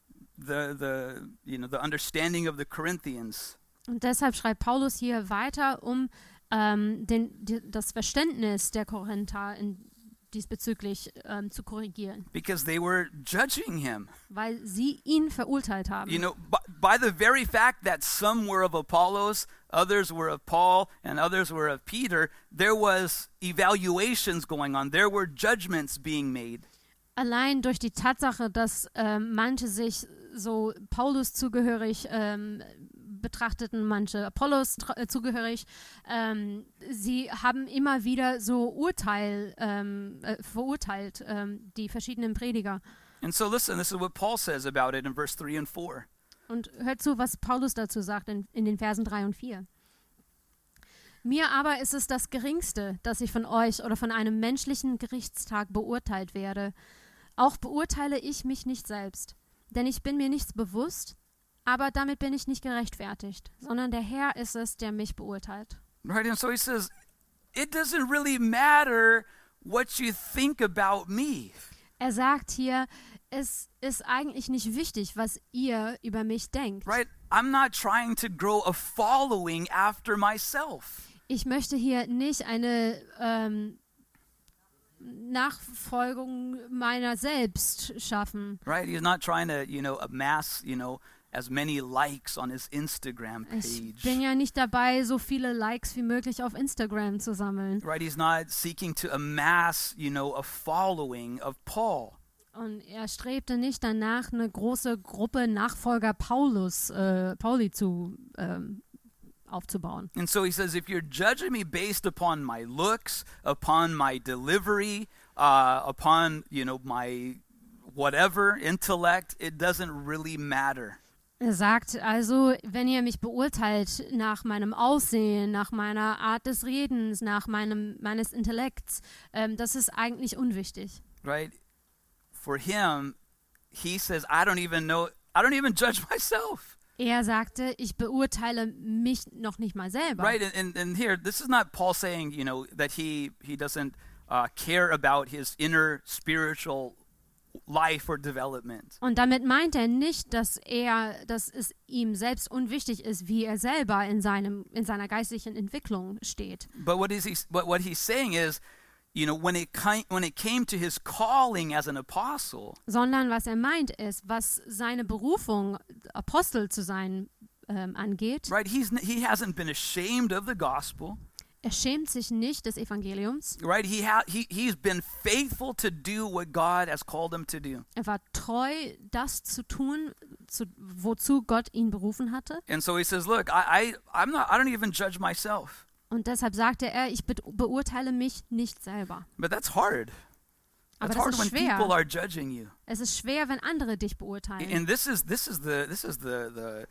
[SPEAKER 2] the the you know the understanding of the Corinthians.
[SPEAKER 1] Und deshalb schreibt Paulus hier weiter, um ähm, den, die, das Verständnis der Korinther in, diesbezüglich ähm, zu korrigieren.
[SPEAKER 2] Because they were judging him.
[SPEAKER 1] Weil sie ihn verurteilt haben.
[SPEAKER 2] You know, by, by the very fact that some were of Apollos, others were of Paul, and others were of Peter, there was evaluations going on. There were judgments being made.
[SPEAKER 1] Allein durch die Tatsache, dass ähm, manche sich so Paulus zugehörig ähm, betrachteten, manche Apollos äh, zugehörig, ähm, sie haben immer wieder so Urteil ähm, äh, verurteilt, ähm, die verschiedenen Prediger.
[SPEAKER 2] And so listen, this is what Paul says about it in verse three and four.
[SPEAKER 1] Und hört zu, was Paulus dazu sagt in, in den Versen drei und vier. Mir aber ist es das Geringste, dass ich von euch oder von einem menschlichen Gerichtstag beurteilt werde. Auch beurteile ich mich nicht selbst, denn ich bin mir nichts bewusst, aber damit bin ich nicht gerechtfertigt, sondern der Herr ist es, der mich beurteilt.
[SPEAKER 2] Right, and so he says, it doesn't really matter what you think about me.
[SPEAKER 1] Er sagt hier, es ist eigentlich nicht wichtig, was ihr über mich denkt.
[SPEAKER 2] Right? I'm not trying to grow a following after myself.
[SPEAKER 1] Ich möchte hier nicht eine ähm, Nachfolgung meiner selbst schaffen.
[SPEAKER 2] Right? He's not trying to, you know, amass, you know, as many likes on his Instagram
[SPEAKER 1] Ich
[SPEAKER 2] page.
[SPEAKER 1] bin ja nicht dabei, so viele Likes wie möglich auf Instagram zu sammeln.
[SPEAKER 2] Right? He's not seeking to amass, you know, a following of Paul.
[SPEAKER 1] Und er strebte nicht danach, eine große Gruppe Nachfolger Paulus, äh, Pauli zu ähm, aufzubauen.
[SPEAKER 2] And so he says, if you're judging me based upon my looks, upon my delivery, uh, upon, you know, my whatever intellect, it doesn't really matter.
[SPEAKER 1] Er sagt also, wenn ihr mich beurteilt nach meinem Aussehen, nach meiner Art des Redens, nach meinem, meines Intellekts, ähm, das ist eigentlich unwichtig.
[SPEAKER 2] Right? For him, he says, I don't even know, I don't even judge myself.
[SPEAKER 1] Er sagte, ich beurteile mich noch nicht mal selber.
[SPEAKER 2] Right? And, and, and here, this is not Paul saying, you know, that he, he doesn't uh, care about his inner spiritual life or development.
[SPEAKER 1] Und damit meint er nicht, dass er, dass es ihm selbst unwichtig ist, wie er selber in seinem, in seiner geistlichen Entwicklung steht.
[SPEAKER 2] But what is he? What, what he's saying is, you know, when it came, when it came to his calling as an apostle,
[SPEAKER 1] Sondern was er meint ist, was seine Berufung, Apostel zu sein, ähm, angeht.
[SPEAKER 2] right? He's n- he hasn't been ashamed of the gospel,
[SPEAKER 1] Er schämt sich nicht des Evangeliums.
[SPEAKER 2] right? He ha- he he's been faithful to do what God has called him to do,
[SPEAKER 1] Er war treu, das zu tun, zu, wozu Gott ihn berufen hatte.
[SPEAKER 2] and so he says, look, I, I I'm not I don't even judge myself,
[SPEAKER 1] Und deshalb sagte er, ich be beurteile mich nicht selber.
[SPEAKER 2] but that's hard.
[SPEAKER 1] Aber
[SPEAKER 2] That's
[SPEAKER 1] das
[SPEAKER 2] hard
[SPEAKER 1] ist
[SPEAKER 2] when people
[SPEAKER 1] schwer.
[SPEAKER 2] are judging you,
[SPEAKER 1] Es ist schwer, wenn andere dich beurteilen.
[SPEAKER 2] and this is this is the this is the the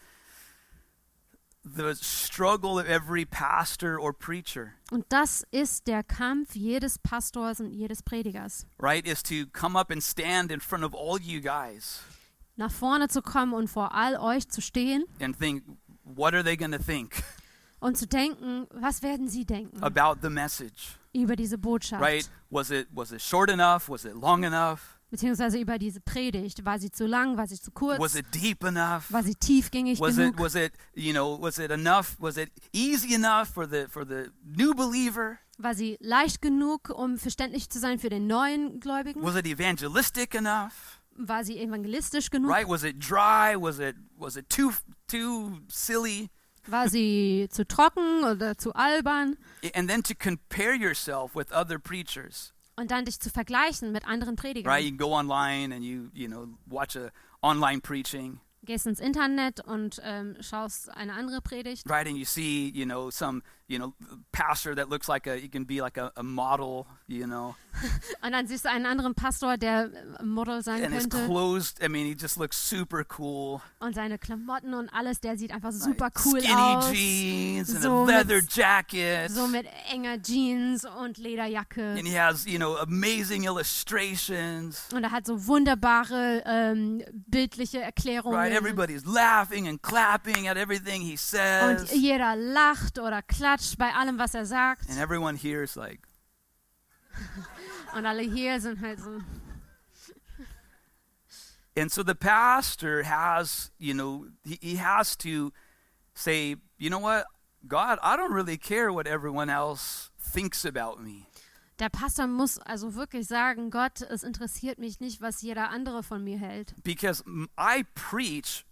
[SPEAKER 2] the struggle of every pastor or preacher.
[SPEAKER 1] Und das ist der Kampf jedes Pastors und jedes Predigers.
[SPEAKER 2] Right, is to come up and stand in front of all you guys
[SPEAKER 1] Nach vorne zu kommen und vor all euch zu stehen
[SPEAKER 2] and think, what are they going to think
[SPEAKER 1] und zu denken, was werden sie denken
[SPEAKER 2] about the message?
[SPEAKER 1] über diese Botschaft,
[SPEAKER 2] Right? Was it was it short enough? Was it long enough?
[SPEAKER 1] beziehungsweise über diese Predigt. War sie zu lang, war sie zu kurz,
[SPEAKER 2] Was it deep enough?
[SPEAKER 1] war sie tiefgängig
[SPEAKER 2] Was
[SPEAKER 1] genug,
[SPEAKER 2] it was it you know was it enough? Was it easy enough for the for the new believer?
[SPEAKER 1] war sie leicht genug, um verständlich zu sein für den neuen Gläubigen,
[SPEAKER 2] Was it evangelistic enough?
[SPEAKER 1] war sie evangelistisch genug,
[SPEAKER 2] Right? Was it dry? Was it was it too too silly?
[SPEAKER 1] war sie zu trocken oder zu albern,
[SPEAKER 2] And then to compare yourself with other preachers.
[SPEAKER 1] und dann dich zu vergleichen mit anderen Predigern.
[SPEAKER 2] Right? You can go online and you you know watch a online preaching.
[SPEAKER 1] Gehst ins Internet und ähm, schaust eine andere Predigt.
[SPEAKER 2] Right, and you see, you know, some, you know, pastor that looks like a, he can be like a, a model, you know,
[SPEAKER 1] Und dann siehst du einen anderen Pastor, der äh, Model sein
[SPEAKER 2] and his
[SPEAKER 1] könnte.
[SPEAKER 2] clothes, I mean, he just looks super cool.
[SPEAKER 1] Und seine Klamotten und alles, der sieht einfach super
[SPEAKER 2] Like
[SPEAKER 1] cool
[SPEAKER 2] skinny
[SPEAKER 1] aus.
[SPEAKER 2] jeans and
[SPEAKER 1] So
[SPEAKER 2] a
[SPEAKER 1] mit-
[SPEAKER 2] leather jacket.
[SPEAKER 1] So mit enger Jeans und Lederjacke.
[SPEAKER 2] And he has, you know, amazing illustrations.
[SPEAKER 1] Und er hat so wunderbare ähm, bildliche Erklärungen.
[SPEAKER 2] Right, everybody's laughing and clapping at everything he
[SPEAKER 1] Und
[SPEAKER 2] says.
[SPEAKER 1] jeder lacht oder klatscht bei allem, was er sagt.
[SPEAKER 2] And everyone here is like,
[SPEAKER 1] Und alle hier sind halt so.
[SPEAKER 2] And so the pastor has, you know, he, he has to say, you know what, God, I don't really care what everyone else thinks about me.
[SPEAKER 1] Der Pastor muss also wirklich sagen, Gott, es interessiert mich nicht, was jeder andere von mir hält.
[SPEAKER 2] Because I preach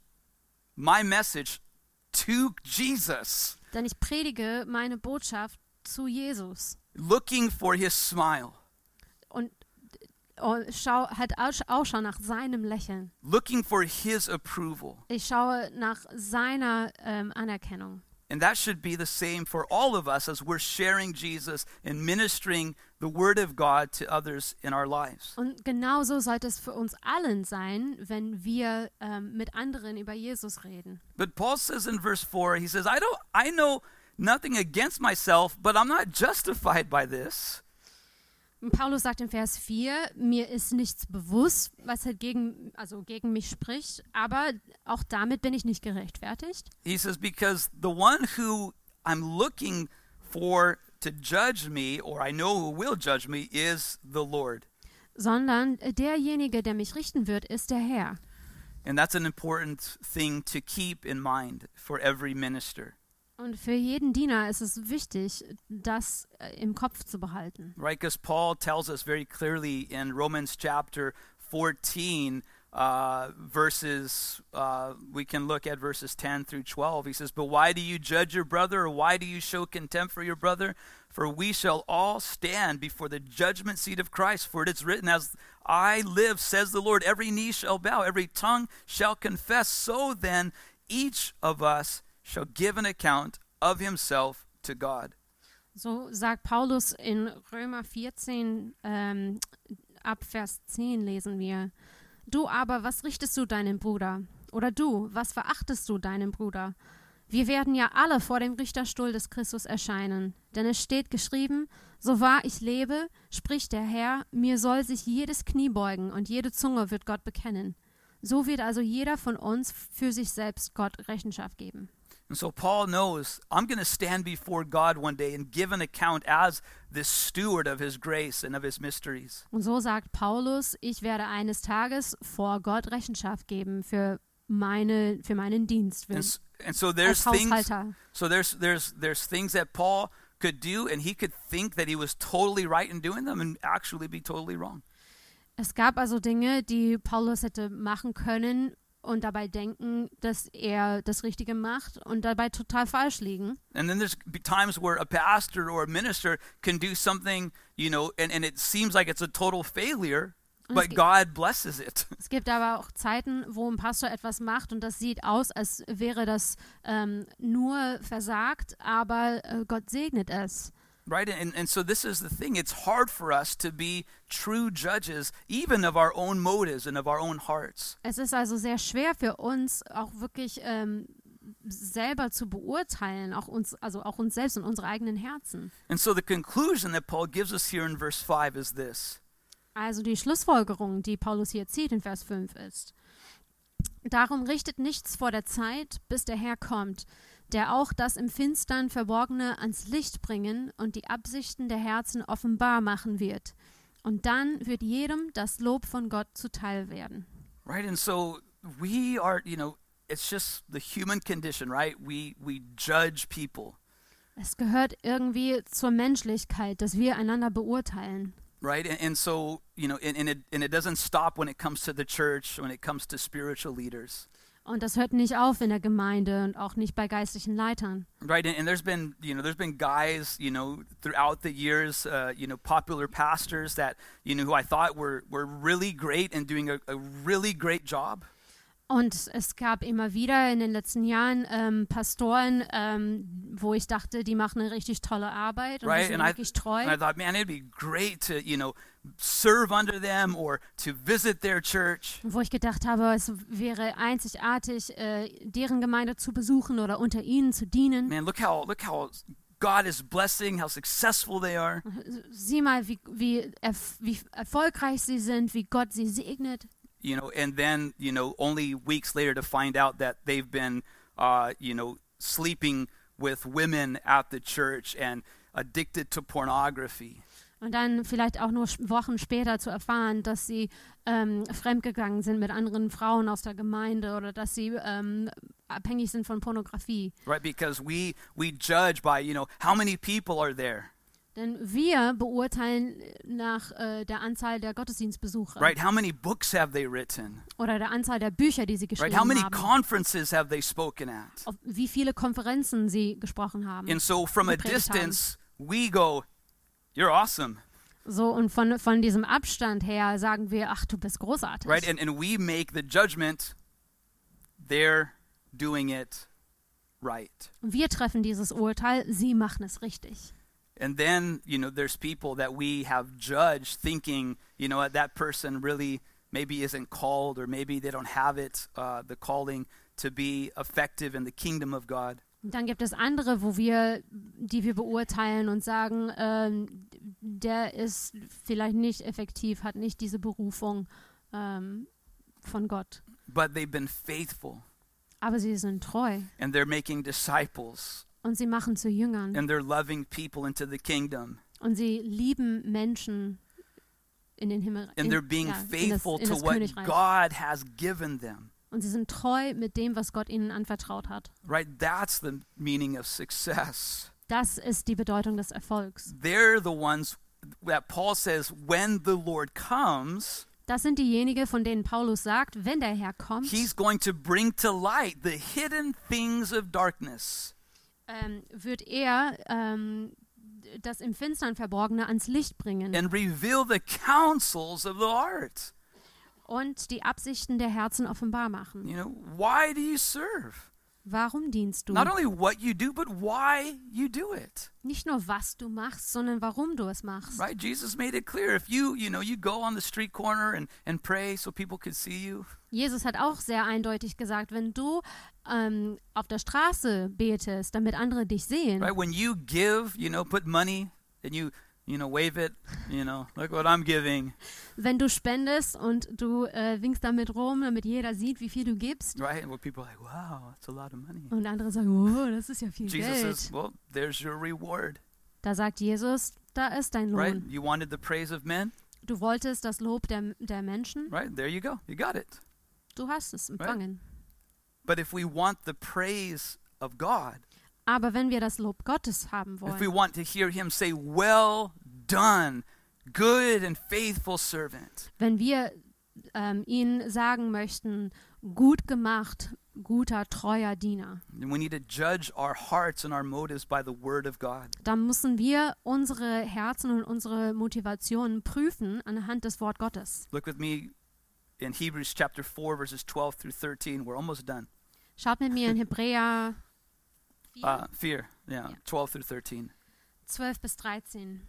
[SPEAKER 2] my message to Jesus.
[SPEAKER 1] Denn ich predige meine Botschaft zu Jesus.
[SPEAKER 2] Looking for his smile.
[SPEAKER 1] Und und schau, halt Ausschau nach seinem Lächeln.
[SPEAKER 2] Looking for his approval.
[SPEAKER 1] Ich schaue nach seiner ähm, Anerkennung.
[SPEAKER 2] And that should be the same for all of us as we're sharing Jesus and ministering the word of God to others in our lives.
[SPEAKER 1] Und genauso sollte es für uns allen sein, wenn wir ähm, mit anderen über Jesus reden.
[SPEAKER 2] But Paul says in verse four, he says, I don't I know nothing against myself, but I'm not justified by this.
[SPEAKER 1] Und Paulus sagt in Vers vier, mir ist nichts bewusst, was halt gegen, also gegen mich spricht, aber auch damit bin ich nicht gerechtfertigt.
[SPEAKER 2] He says, because the one who I'm looking for to judge me, or I know who will judge me, is the Lord.
[SPEAKER 1] Sondern derjenige, der mich richten wird, ist der Herr.
[SPEAKER 2] And that's an important thing to keep in mind for every minister.
[SPEAKER 1] Und für jeden Diener ist es wichtig, das äh, im Kopf zu behalten.
[SPEAKER 2] Right, because Paul tells us very clearly in Romans chapter fourteen, uh, verses, uh, we can look at verses ten through twelve. He says, but why do you judge your brother, or why do you show contempt for your brother? For we shall all stand before the judgment seat of Christ. For it is written, as I live, says the Lord, every knee shall bow, every tongue shall confess. So then, each of us shall give an account of himself to God.
[SPEAKER 1] So sagt Paulus in Römer vierzehn, ähm, ab Vers zehn lesen wir. Du aber, was richtest du deinem Bruder? Oder du, was verachtest du deinem Bruder? Wir werden ja alle vor dem Richterstuhl des Christus erscheinen. Denn es steht geschrieben, so wahr ich lebe, spricht der Herr, mir soll sich jedes Knie beugen und jede Zunge wird Gott bekennen. So wird also jeder von uns für sich selbst Gott Rechenschaft geben.
[SPEAKER 2] And so Paul knows, I'm going to stand before God one day and give an account as this steward of his grace and of his mysteries.
[SPEAKER 1] Und so sagt Paulus, ich werde eines Tages vor Gott Rechenschaft geben für meine für meinen Dienst. Für,
[SPEAKER 2] And, and so there's
[SPEAKER 1] als
[SPEAKER 2] things
[SPEAKER 1] Haushalter.
[SPEAKER 2] so there's there's there's things that Paul could do, and he could think that he was totally right in doing them and actually be totally wrong.
[SPEAKER 1] Es gab also Dinge, die Paulus hätte machen können und dabei denken, dass er das Richtige macht und dabei total falsch liegen.
[SPEAKER 2] And then there's be times where a pastor or a minister can do something, you know, and, and it seems like it's a total failure,
[SPEAKER 1] Und es
[SPEAKER 2] but
[SPEAKER 1] gibt-
[SPEAKER 2] God blesses it.
[SPEAKER 1] Es gibt aber auch Zeiten, wo ein Pastor etwas macht und das sieht aus, als wäre das ähm, nur versagt, aber äh, Gott segnet es.
[SPEAKER 2] Right? And, and so this is the thing. It's hard for us to be true judges, even of our own motives and of our own hearts.
[SPEAKER 1] Es ist also sehr schwer für uns, auch wirklich ähm, selber zu beurteilen, auch uns, also auch uns selbst und unsere eigenen Herzen.
[SPEAKER 2] And so the conclusion that Paul gives us here in verse five is this.
[SPEAKER 1] Also die Schlussfolgerung, die Paulus hier zieht in Vers fünf ist: Darum richtet nichts vor der Zeit, bis der Herr kommt, der auch das im Finstern Verborgene ans Licht bringen und die Absichten der Herzen offenbar machen wird. Und dann wird jedem das Lob von Gott zuteil werden.
[SPEAKER 2] Right? And so we are, you know, it's just the human condition, right? We we judge people,
[SPEAKER 1] Es gehört irgendwie zur Menschlichkeit, dass wir einander beurteilen.
[SPEAKER 2] right? And, and so, you know, and, and it and it doesn't stop when it comes to the church, when it comes to spiritual leaders.
[SPEAKER 1] Und das hört nicht auf in der Gemeinde und auch nicht bei geistlichen Leitern.
[SPEAKER 2] Right, and, and there's been, you know, there's been guys, you know, throughout the years, uh, you know, popular pastors that, you know, who I thought were were really great and doing a, a really great job.
[SPEAKER 1] Und es gab immer wieder in den letzten Jahren ähm, Pastoren, ähm, wo ich dachte, die machen eine richtig tolle Arbeit und die
[SPEAKER 2] Right,
[SPEAKER 1] sind
[SPEAKER 2] and I,
[SPEAKER 1] wirklich treu.
[SPEAKER 2] and I thought, man, it'd be great to, you know, serve under them or to visit their church.
[SPEAKER 1] Wo ich gedacht habe, es wäre einzigartig, äh, deren Gemeinde zu besuchen oder unter ihnen zu dienen.
[SPEAKER 2] Man, look how look how God is blessing, how successful they are.
[SPEAKER 1] Sieh mal, wie, wie, erf wie erfolgreich sie sind, wie Gott sie segnet.
[SPEAKER 2] You know, and then, you know, only weeks later to find out that they've been, uh, you know, sleeping with women at the church and addicted to pornography.
[SPEAKER 1] Und dann vielleicht auch nur sch- Wochen später zu erfahren, dass sie ähm, fremdgegangen sind mit anderen Frauen aus der Gemeinde oder dass sie ähm, abhängig sind von Pornografie.
[SPEAKER 2] Right? Because we we judge by, you know, how many people are there.
[SPEAKER 1] Denn wir beurteilen nach äh, der Anzahl der Gottesdienstbesucher
[SPEAKER 2] Right? How many books have they written?
[SPEAKER 1] oder der Anzahl der Bücher, die sie
[SPEAKER 2] Right?
[SPEAKER 1] geschrieben
[SPEAKER 2] How many
[SPEAKER 1] haben,
[SPEAKER 2] conferences have they spoken at?
[SPEAKER 1] auf wie viele Konferenzen sie gesprochen haben.
[SPEAKER 2] And so from a
[SPEAKER 1] gepredigt haben.
[SPEAKER 2] distance, we go, you're awesome.
[SPEAKER 1] So, und von, von diesem Abstand her sagen wir, ach, du bist großartig.
[SPEAKER 2] Right? And and we make the judgment, they're doing it right.
[SPEAKER 1] Und wir treffen dieses Urteil, sie machen es richtig.
[SPEAKER 2] And then, you know, there's people that we have judged thinking, you know what, that person really maybe isn't called, or maybe they don't have it, uh, the calling to be effective in the kingdom of God.
[SPEAKER 1] Und dann gibt es andere, wo wir, die wir beurteilen und sagen, ähm, der ist vielleicht nicht effektiv, hat nicht diese Berufung ähm, von Gott.
[SPEAKER 2] But they've been faithful,
[SPEAKER 1] Aber sie sind treu
[SPEAKER 2] and they're making disciples,
[SPEAKER 1] und sie machen zu Jüngern
[SPEAKER 2] and they're loving people into the kingdom,
[SPEAKER 1] und sie lieben Menschen in den Himmel,
[SPEAKER 2] and
[SPEAKER 1] in,
[SPEAKER 2] they're being
[SPEAKER 1] ja, in das,
[SPEAKER 2] faithful
[SPEAKER 1] in
[SPEAKER 2] to
[SPEAKER 1] das
[SPEAKER 2] what
[SPEAKER 1] Königreich.
[SPEAKER 2] God has given them.
[SPEAKER 1] Und sie sind treu mit dem, was Gott ihnen anvertraut hat.
[SPEAKER 2] Right? That's the meaning of success.
[SPEAKER 1] Das ist die Bedeutung des Erfolgs.
[SPEAKER 2] They're the ones that Paul says, when the Lord comes,
[SPEAKER 1] Das sind diejenigen, von denen Paulus sagt, wenn der Herr kommt,
[SPEAKER 2] he's going to bring to light the hidden things of darkness.
[SPEAKER 1] ähm, wird er ähm, das im Finstern Verborgene ans Licht bringen
[SPEAKER 2] And reveal the counsels of the heart.
[SPEAKER 1] und die Absichten der Herzen offenbar machen.
[SPEAKER 2] You know, why do you serve?
[SPEAKER 1] Warum dienst du?
[SPEAKER 2] Not only what you do, but why you do it.
[SPEAKER 1] Nicht nur, was du machst, sondern warum du es machst.
[SPEAKER 2] Right? Jesus made it clear. If you, you know, you go on the street corner and, and pray so people could see you,
[SPEAKER 1] Jesus hat auch sehr eindeutig gesagt, wenn du ähm, auf der Straße betest, damit andere dich sehen,
[SPEAKER 2] right? When you give, you know, put money and you, you know, wave it, you know, look what I'm giving,
[SPEAKER 1] wenn du spendest und du äh, winkst damit rum, damit jeder sieht, wie viel du gibst,
[SPEAKER 2] right? And where people are like, wow, that's a lot of money.
[SPEAKER 1] und andere sagen, oh, das ist ja viel
[SPEAKER 2] Jesus
[SPEAKER 1] Geld.
[SPEAKER 2] says, well, there's your reward,
[SPEAKER 1] Da sagt Jesus, da ist dein
[SPEAKER 2] right?
[SPEAKER 1] Lohn.
[SPEAKER 2] You wanted the praise of men,
[SPEAKER 1] Du wolltest das Lob der, der Menschen,
[SPEAKER 2] right? There you go. You got it.
[SPEAKER 1] du hast es empfangen.
[SPEAKER 2] But if we want the praise of God,
[SPEAKER 1] Aber wenn wir das Lob Gottes haben
[SPEAKER 2] if we
[SPEAKER 1] wollen,
[SPEAKER 2] want to hear him say, well done, good and faithful servant,
[SPEAKER 1] wenn wir ähm, ihn sagen möchten, gut gemacht, guter, treuer Diener,
[SPEAKER 2] then we need to judge our hearts and our motives by the word of God.
[SPEAKER 1] dann müssen wir unsere Herzen und unsere Motivationen prüfen anhand des Wort Gottes.
[SPEAKER 2] Look with me in Hebrews chapter four, verses twelve through thirteen. We're almost done.
[SPEAKER 1] Schaut mit mir in Hebräer vier,
[SPEAKER 2] Uh, fear, yeah,
[SPEAKER 1] Yeah.
[SPEAKER 2] twelve through thirteen.
[SPEAKER 1] zwölf bis dreizehn.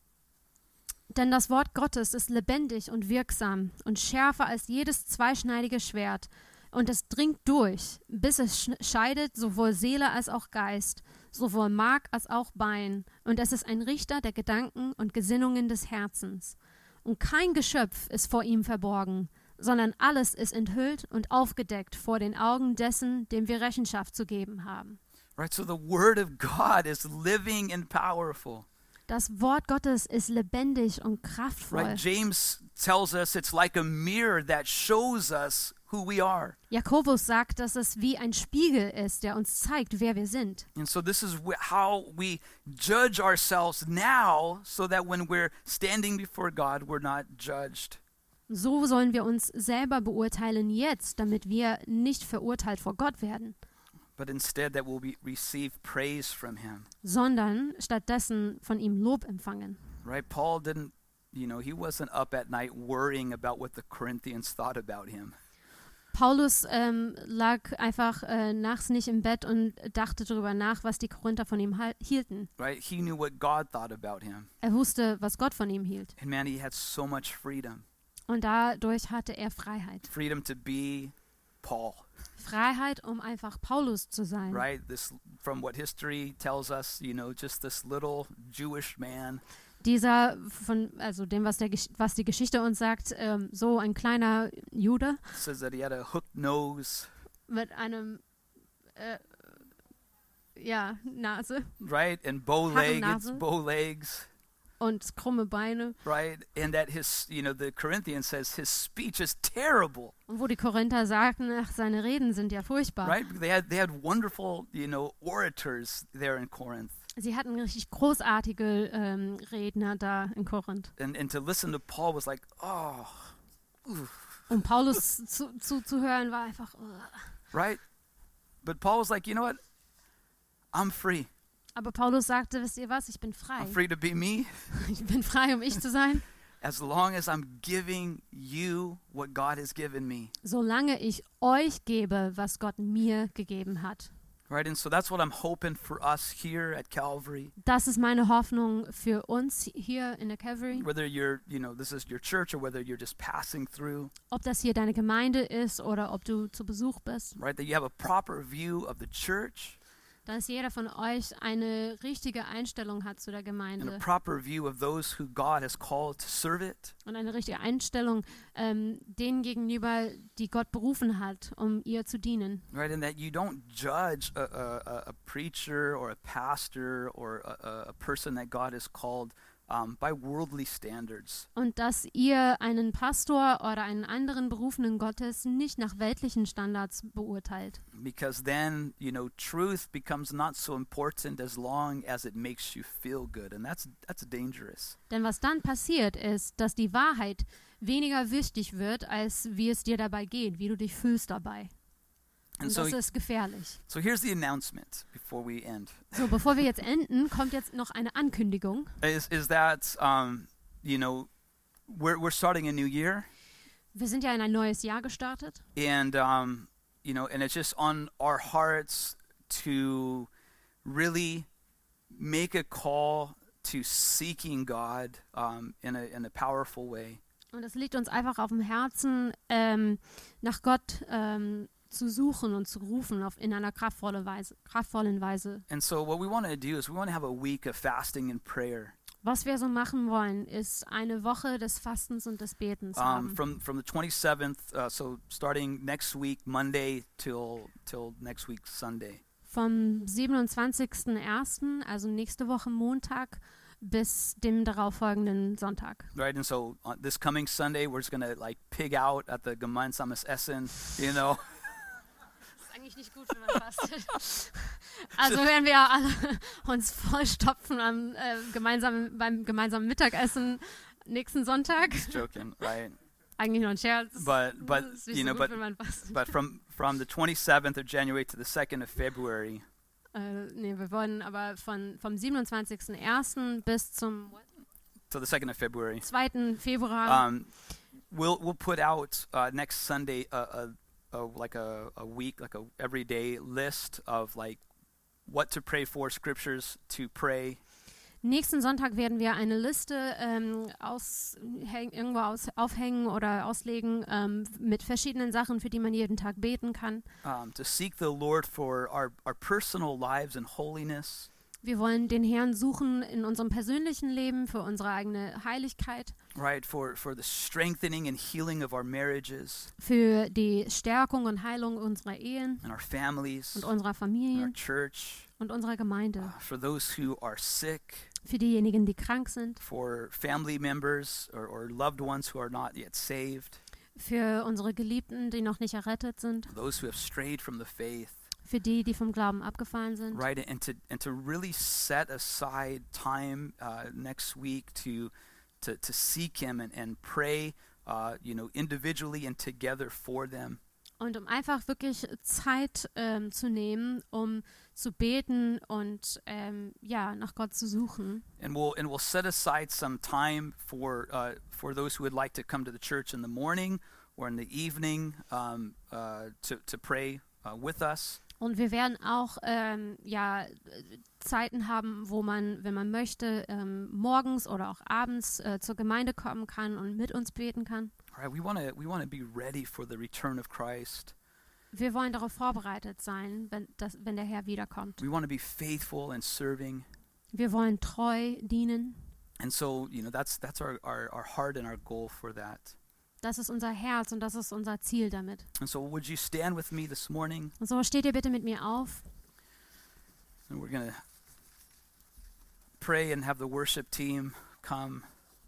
[SPEAKER 1] Denn das Wort Gottes ist lebendig und wirksam und schärfer als jedes zweischneidige Schwert. Und es dringt durch, bis es sch- scheidet sowohl Seele als auch Geist, sowohl Mark als auch Bein. Und es ist ein Richter der Gedanken und Gesinnungen des Herzens. Und kein Geschöpf ist vor ihm verborgen, sondern alles ist enthüllt und aufgedeckt vor den Augen dessen, dem wir Rechenschaft zu geben haben.
[SPEAKER 2] Right, so the word of God is living and powerful.
[SPEAKER 1] Das Wort Gottes ist lebendig und kraftvoll.
[SPEAKER 2] Right, James tells us it's like a mirror that shows us who we are.
[SPEAKER 1] Jakobus sagt, dass es wie ein Spiegel ist, der uns zeigt, wer wir sind.
[SPEAKER 2] And so this is wh- how we judge ourselves now, so that when we're standing before God, we're not judged.
[SPEAKER 1] So sollen wir uns selber beurteilen jetzt, damit wir nicht verurteilt vor Gott werden,
[SPEAKER 2] But instead that we'll be, receive praise from him.
[SPEAKER 1] sondern stattdessen von ihm Lob empfangen.
[SPEAKER 2] Right? Paul didn't, you know, he wasn't up at night worrying about what the Corinthians thought about him.
[SPEAKER 1] Paulus ähm, lag einfach äh, nachts nicht im Bett und dachte darüber nach, was die Korinther von ihm hal- hielten.
[SPEAKER 2] Right? He knew what God thought about him.
[SPEAKER 1] Er wusste, was Gott von ihm hielt.
[SPEAKER 2] And man, he had so much freedom.
[SPEAKER 1] Und dadurch hatte er Freiheit.
[SPEAKER 2] Freedom to be Paul.
[SPEAKER 1] Freiheit, um einfach Paulus zu sein.
[SPEAKER 2] Right? This, from what history tells us, you know, just this little Jewish man.
[SPEAKER 1] Dieser, von, also dem, was, der, Gesch- was die Geschichte uns sagt, ähm, so ein kleiner Jude
[SPEAKER 2] It says that he had a hooked nose,
[SPEAKER 1] mit einem, äh, ja, Nase
[SPEAKER 2] right? And bow legs,
[SPEAKER 1] Hackennase.
[SPEAKER 2] bow legs.
[SPEAKER 1] und krumme Beine.
[SPEAKER 2] right? And that his, you know, the Corinthians says his speech is terrible,
[SPEAKER 1] Und wo die Korinther sagten, ach, seine Reden sind ja furchtbar.
[SPEAKER 2] right? They had they had wonderful, you know, orators there in Corinth.
[SPEAKER 1] Sie hatten richtig großartige ähm, Redner da in Korinth.
[SPEAKER 2] And and to listen to Paul was like, oh, oof,
[SPEAKER 1] Und Paulus zu, zu, zu hören war einfach, ugh.
[SPEAKER 2] right? But Paul was like, you know what? I'm free.
[SPEAKER 1] Aber Paulus sagte, wisst ihr was, ich bin frei.
[SPEAKER 2] I'm free to be me
[SPEAKER 1] Ich bin frei, um ich zu sein,
[SPEAKER 2] as long as I'm giving you what God has given me.
[SPEAKER 1] solange ich euch gebe, was Gott mir gegeben hat.
[SPEAKER 2] Right? And so that's what I'm hoping for us here at Calvary.
[SPEAKER 1] Das ist meine Hoffnung für uns hier in der Calvary.
[SPEAKER 2] Whether you're, you know, this is your church or whether you're just passing through,
[SPEAKER 1] Ob das hier deine Gemeinde ist oder ob du zu Besuch bist,
[SPEAKER 2] right? That you have a proper view of the church
[SPEAKER 1] dass jeder von euch eine richtige Einstellung hat zu der
[SPEAKER 2] and a
[SPEAKER 1] Gemeinde
[SPEAKER 2] proper view of those who God has called to serve it.
[SPEAKER 1] und eine richtige Einstellung ähm, denen gegenüber, die Gott berufen hat, um ihr zu dienen.
[SPEAKER 2] Right? And that you don't judge a, a, a preacher or a pastor or a, a person that God has called um, by worldly standards.
[SPEAKER 1] Und dass ihr einen Pastor oder einen anderen Berufenen Gottes nicht nach weltlichen Standards beurteilt.
[SPEAKER 2] Because then, you know, truth becomes not so important as long as it makes you feel good. And that's that's dangerous.
[SPEAKER 1] Denn was dann passiert ist, dass die Wahrheit weniger wichtig wird, als wie es dir dabei geht, wie du dich fühlst dabei.
[SPEAKER 2] And
[SPEAKER 1] Und
[SPEAKER 2] so,
[SPEAKER 1] das ist gefährlich.
[SPEAKER 2] so here's the announcement before we end.
[SPEAKER 1] So, bevor wir jetzt enden, kommt jetzt noch eine Ankündigung.
[SPEAKER 2] Is is that um, you know, we're we're starting a new year,
[SPEAKER 1] Wir sind ja in ein neues Jahr gestartet.
[SPEAKER 2] and um, you know, and it's just on our hearts to really make a call to seeking God um, in a in a powerful way.
[SPEAKER 1] Und es liegt uns einfach auf dem Herzen, ähm, nach Gott ähm, zu suchen und zu rufen auf, in einer kraftvolle Weise, kraftvollen Weise.
[SPEAKER 2] And so what we want to do is we want to have a week of fasting and prayer.
[SPEAKER 1] Was wir so machen wollen, ist eine Woche des Fastens und des Betens
[SPEAKER 2] Um,
[SPEAKER 1] haben.
[SPEAKER 2] from from the twenty-seventh, uh, so starting next week Monday till till next week Sunday.
[SPEAKER 1] Vom siebenundzwanzigsten ersten, also nächste Woche Montag, bis dem darauffolgenden Sonntag.
[SPEAKER 2] Right, and so on this coming Sunday we're just gonna like pig out at the gemeinsames Essen, you know.
[SPEAKER 1] Das ist eigentlich nicht gut, wenn man fastet. Also werden wir alle uns vollstopfen am, äh, gemeinsam, beim gemeinsamen Mittagessen nächsten Sonntag.
[SPEAKER 2] Just joking, right?
[SPEAKER 1] Eigentlich nur ein Scherz.
[SPEAKER 2] But but
[SPEAKER 1] Das ist nicht
[SPEAKER 2] you
[SPEAKER 1] so
[SPEAKER 2] know,
[SPEAKER 1] gut,
[SPEAKER 2] but
[SPEAKER 1] wenn man fastet.
[SPEAKER 2] but from from the twenty-seventh of January to the second of February,
[SPEAKER 1] Äh, nee, wir wollen aber von, vom siebenundzwanzigsten ersten bis zum what?
[SPEAKER 2] till the second of February,
[SPEAKER 1] zweiten Februar
[SPEAKER 2] um, we'll we'll put out uh, next Sunday a, a, a like a, a week like a everyday list of like what to pray for, scriptures to pray.
[SPEAKER 1] Nächsten Sonntag werden wir eine Liste ähm, aushäng, irgendwo aus, aufhängen oder auslegen ähm, mit verschiedenen Sachen, für die man jeden Tag beten kann.
[SPEAKER 2] Um, to seek the Lord for our, our personal lives in holiness,
[SPEAKER 1] Wir wollen den Herrn suchen in unserem persönlichen Leben für unsere eigene Heiligkeit,
[SPEAKER 2] right? For for the strengthening and healing of our marriages
[SPEAKER 1] für die Stärkung und Heilung unserer Ehen
[SPEAKER 2] and our families,
[SPEAKER 1] und unserer
[SPEAKER 2] and our
[SPEAKER 1] Familien
[SPEAKER 2] church,
[SPEAKER 1] und unserer Gemeinde,
[SPEAKER 2] uh, for those who are sick,
[SPEAKER 1] für diejenigen, die krank sind,
[SPEAKER 2] for family members or, or loved ones who are not yet saved,
[SPEAKER 1] für unsere Geliebten, die noch nicht errettet sind,
[SPEAKER 2] those who have strayed from the faith,
[SPEAKER 1] für die, die vom Glauben abgefallen sind.
[SPEAKER 2] right? And to and to really set aside time uh, next week to to to seek Him and and pray, uh, you know, individually and together for them.
[SPEAKER 1] Und um einfach wirklich Zeit ähm, zu nehmen, um zu beten und ähm, ja, nach Gott zu suchen.
[SPEAKER 2] And we'll and we'll set aside some time for uh, for those who would like to come to the church in the morning or in the evening um, uh, to to pray uh, with us.
[SPEAKER 1] Und wir werden auch ähm, ja, äh, Zeiten haben, wo man, wenn man möchte, ähm, morgens oder auch abends äh, zur Gemeinde kommen kann und mit uns beten kann.
[SPEAKER 2] All right, we want to we want to be ready for the return of Christ.
[SPEAKER 1] Wir wollen darauf vorbereitet sein, wenn, das, wenn der Herr wiederkommt.
[SPEAKER 2] We want to be faithful and serving.
[SPEAKER 1] Wir wollen treu dienen.
[SPEAKER 2] And so, you know, that's that's our, our, our heart and our goal for that.
[SPEAKER 1] Das ist unser Herz und das ist unser Ziel damit.
[SPEAKER 2] And so would you stand with me this morning?
[SPEAKER 1] Und so steht ihr bitte mit mir auf.
[SPEAKER 2] And we're going to pray and have the worship team come.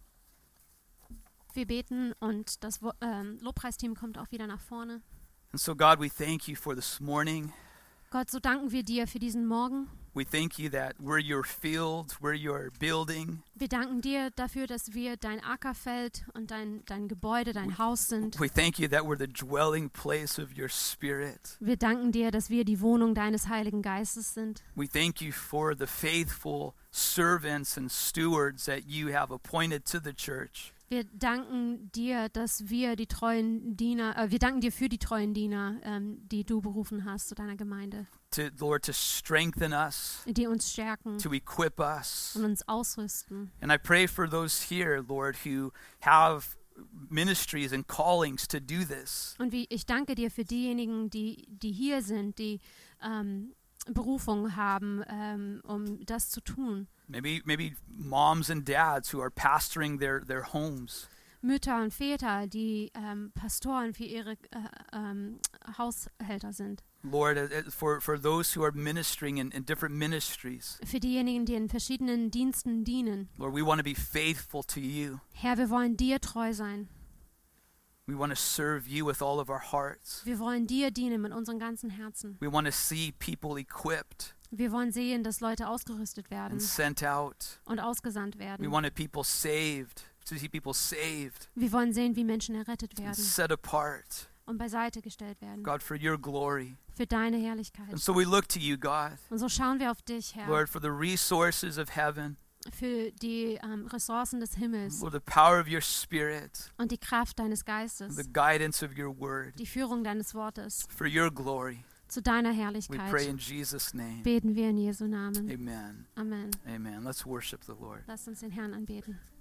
[SPEAKER 1] Wir beten und das Wo- ähm, Lobpreisteam kommt auch wieder nach vorne.
[SPEAKER 2] And so, God, we thank you for this morning.
[SPEAKER 1] Gott, so danken wir dir für diesen Morgen.
[SPEAKER 2] We thank you that we're your field, we're your building.
[SPEAKER 1] Wir danken dir dafür, dass wir dein Ackerfeld und dein, dein Gebäude, dein Haus sind.
[SPEAKER 2] We thank you that we're the dwelling place of your Spirit.
[SPEAKER 1] Wir danken dir, dass wir die Wohnung deines Heiligen Geistes sind.
[SPEAKER 2] We thank you for the faithful servants and stewards that you have appointed to the church.
[SPEAKER 1] Wir danken dir, dass wir die treuen Diener, äh, wir danken dir für die treuen Diener, ähm, die du berufen hast zu deiner Gemeinde,
[SPEAKER 2] To, Lord, to strengthen us,
[SPEAKER 1] die uns stärken
[SPEAKER 2] to equip us.
[SPEAKER 1] und uns ausrüsten.
[SPEAKER 2] And I pray for those here, Lord, who have ministries and callings to do this.
[SPEAKER 1] Und wie, ich danke dir für diejenigen, die, die hier sind, die ähm, Berufung haben, ähm, um das zu tun.
[SPEAKER 2] Maybe maybe moms and dads who are pastoring their, their homes.
[SPEAKER 1] Mütter und Väter, die ähm, Pastoren für ihre äh, ähm, Haushälter sind.
[SPEAKER 2] Lord, uh, uh, for, for those who are ministering in, in different ministries.
[SPEAKER 1] Für diejenigen, die in verschiedenen Diensten dienen.
[SPEAKER 2] Lord, we want to be faithful to you.
[SPEAKER 1] Herr, wir wollen dir treu sein.
[SPEAKER 2] We want to serve you with all of our hearts.
[SPEAKER 1] Wir wollen dir dienen mit unserem ganzen Herzen.
[SPEAKER 2] We want to see people equipped
[SPEAKER 1] Wir wollen sehen, dass Leute ausgerüstet werden
[SPEAKER 2] and sent out.
[SPEAKER 1] und ausgesandt
[SPEAKER 2] We
[SPEAKER 1] werden.
[SPEAKER 2] want people saved, to see people saved
[SPEAKER 1] Wir wollen sehen, wie Menschen errettet
[SPEAKER 2] and
[SPEAKER 1] werden
[SPEAKER 2] set apart,
[SPEAKER 1] und beiseite gestellt werden.
[SPEAKER 2] God, for your glory.
[SPEAKER 1] Für deine Herrlichkeit.
[SPEAKER 2] And so we look to you, God,
[SPEAKER 1] Und so schauen wir auf dich, Herr,
[SPEAKER 2] Lord, for the resources of heaven,
[SPEAKER 1] für die ähm, Ressourcen des Himmels
[SPEAKER 2] for the power of your Spirit,
[SPEAKER 1] und die Kraft deines
[SPEAKER 2] the
[SPEAKER 1] Geistes,
[SPEAKER 2] guidance of your word,
[SPEAKER 1] die Führung deines Wortes.
[SPEAKER 2] for your glory.
[SPEAKER 1] Zu deiner
[SPEAKER 2] We pray
[SPEAKER 1] Herrlichkeit
[SPEAKER 2] in Jesus' name.
[SPEAKER 1] beten wir in Jesu Namen.
[SPEAKER 2] Amen.
[SPEAKER 1] Amen.
[SPEAKER 2] Amen. Let's worship the Lord.
[SPEAKER 1] Lasst uns den Herrn anbeten.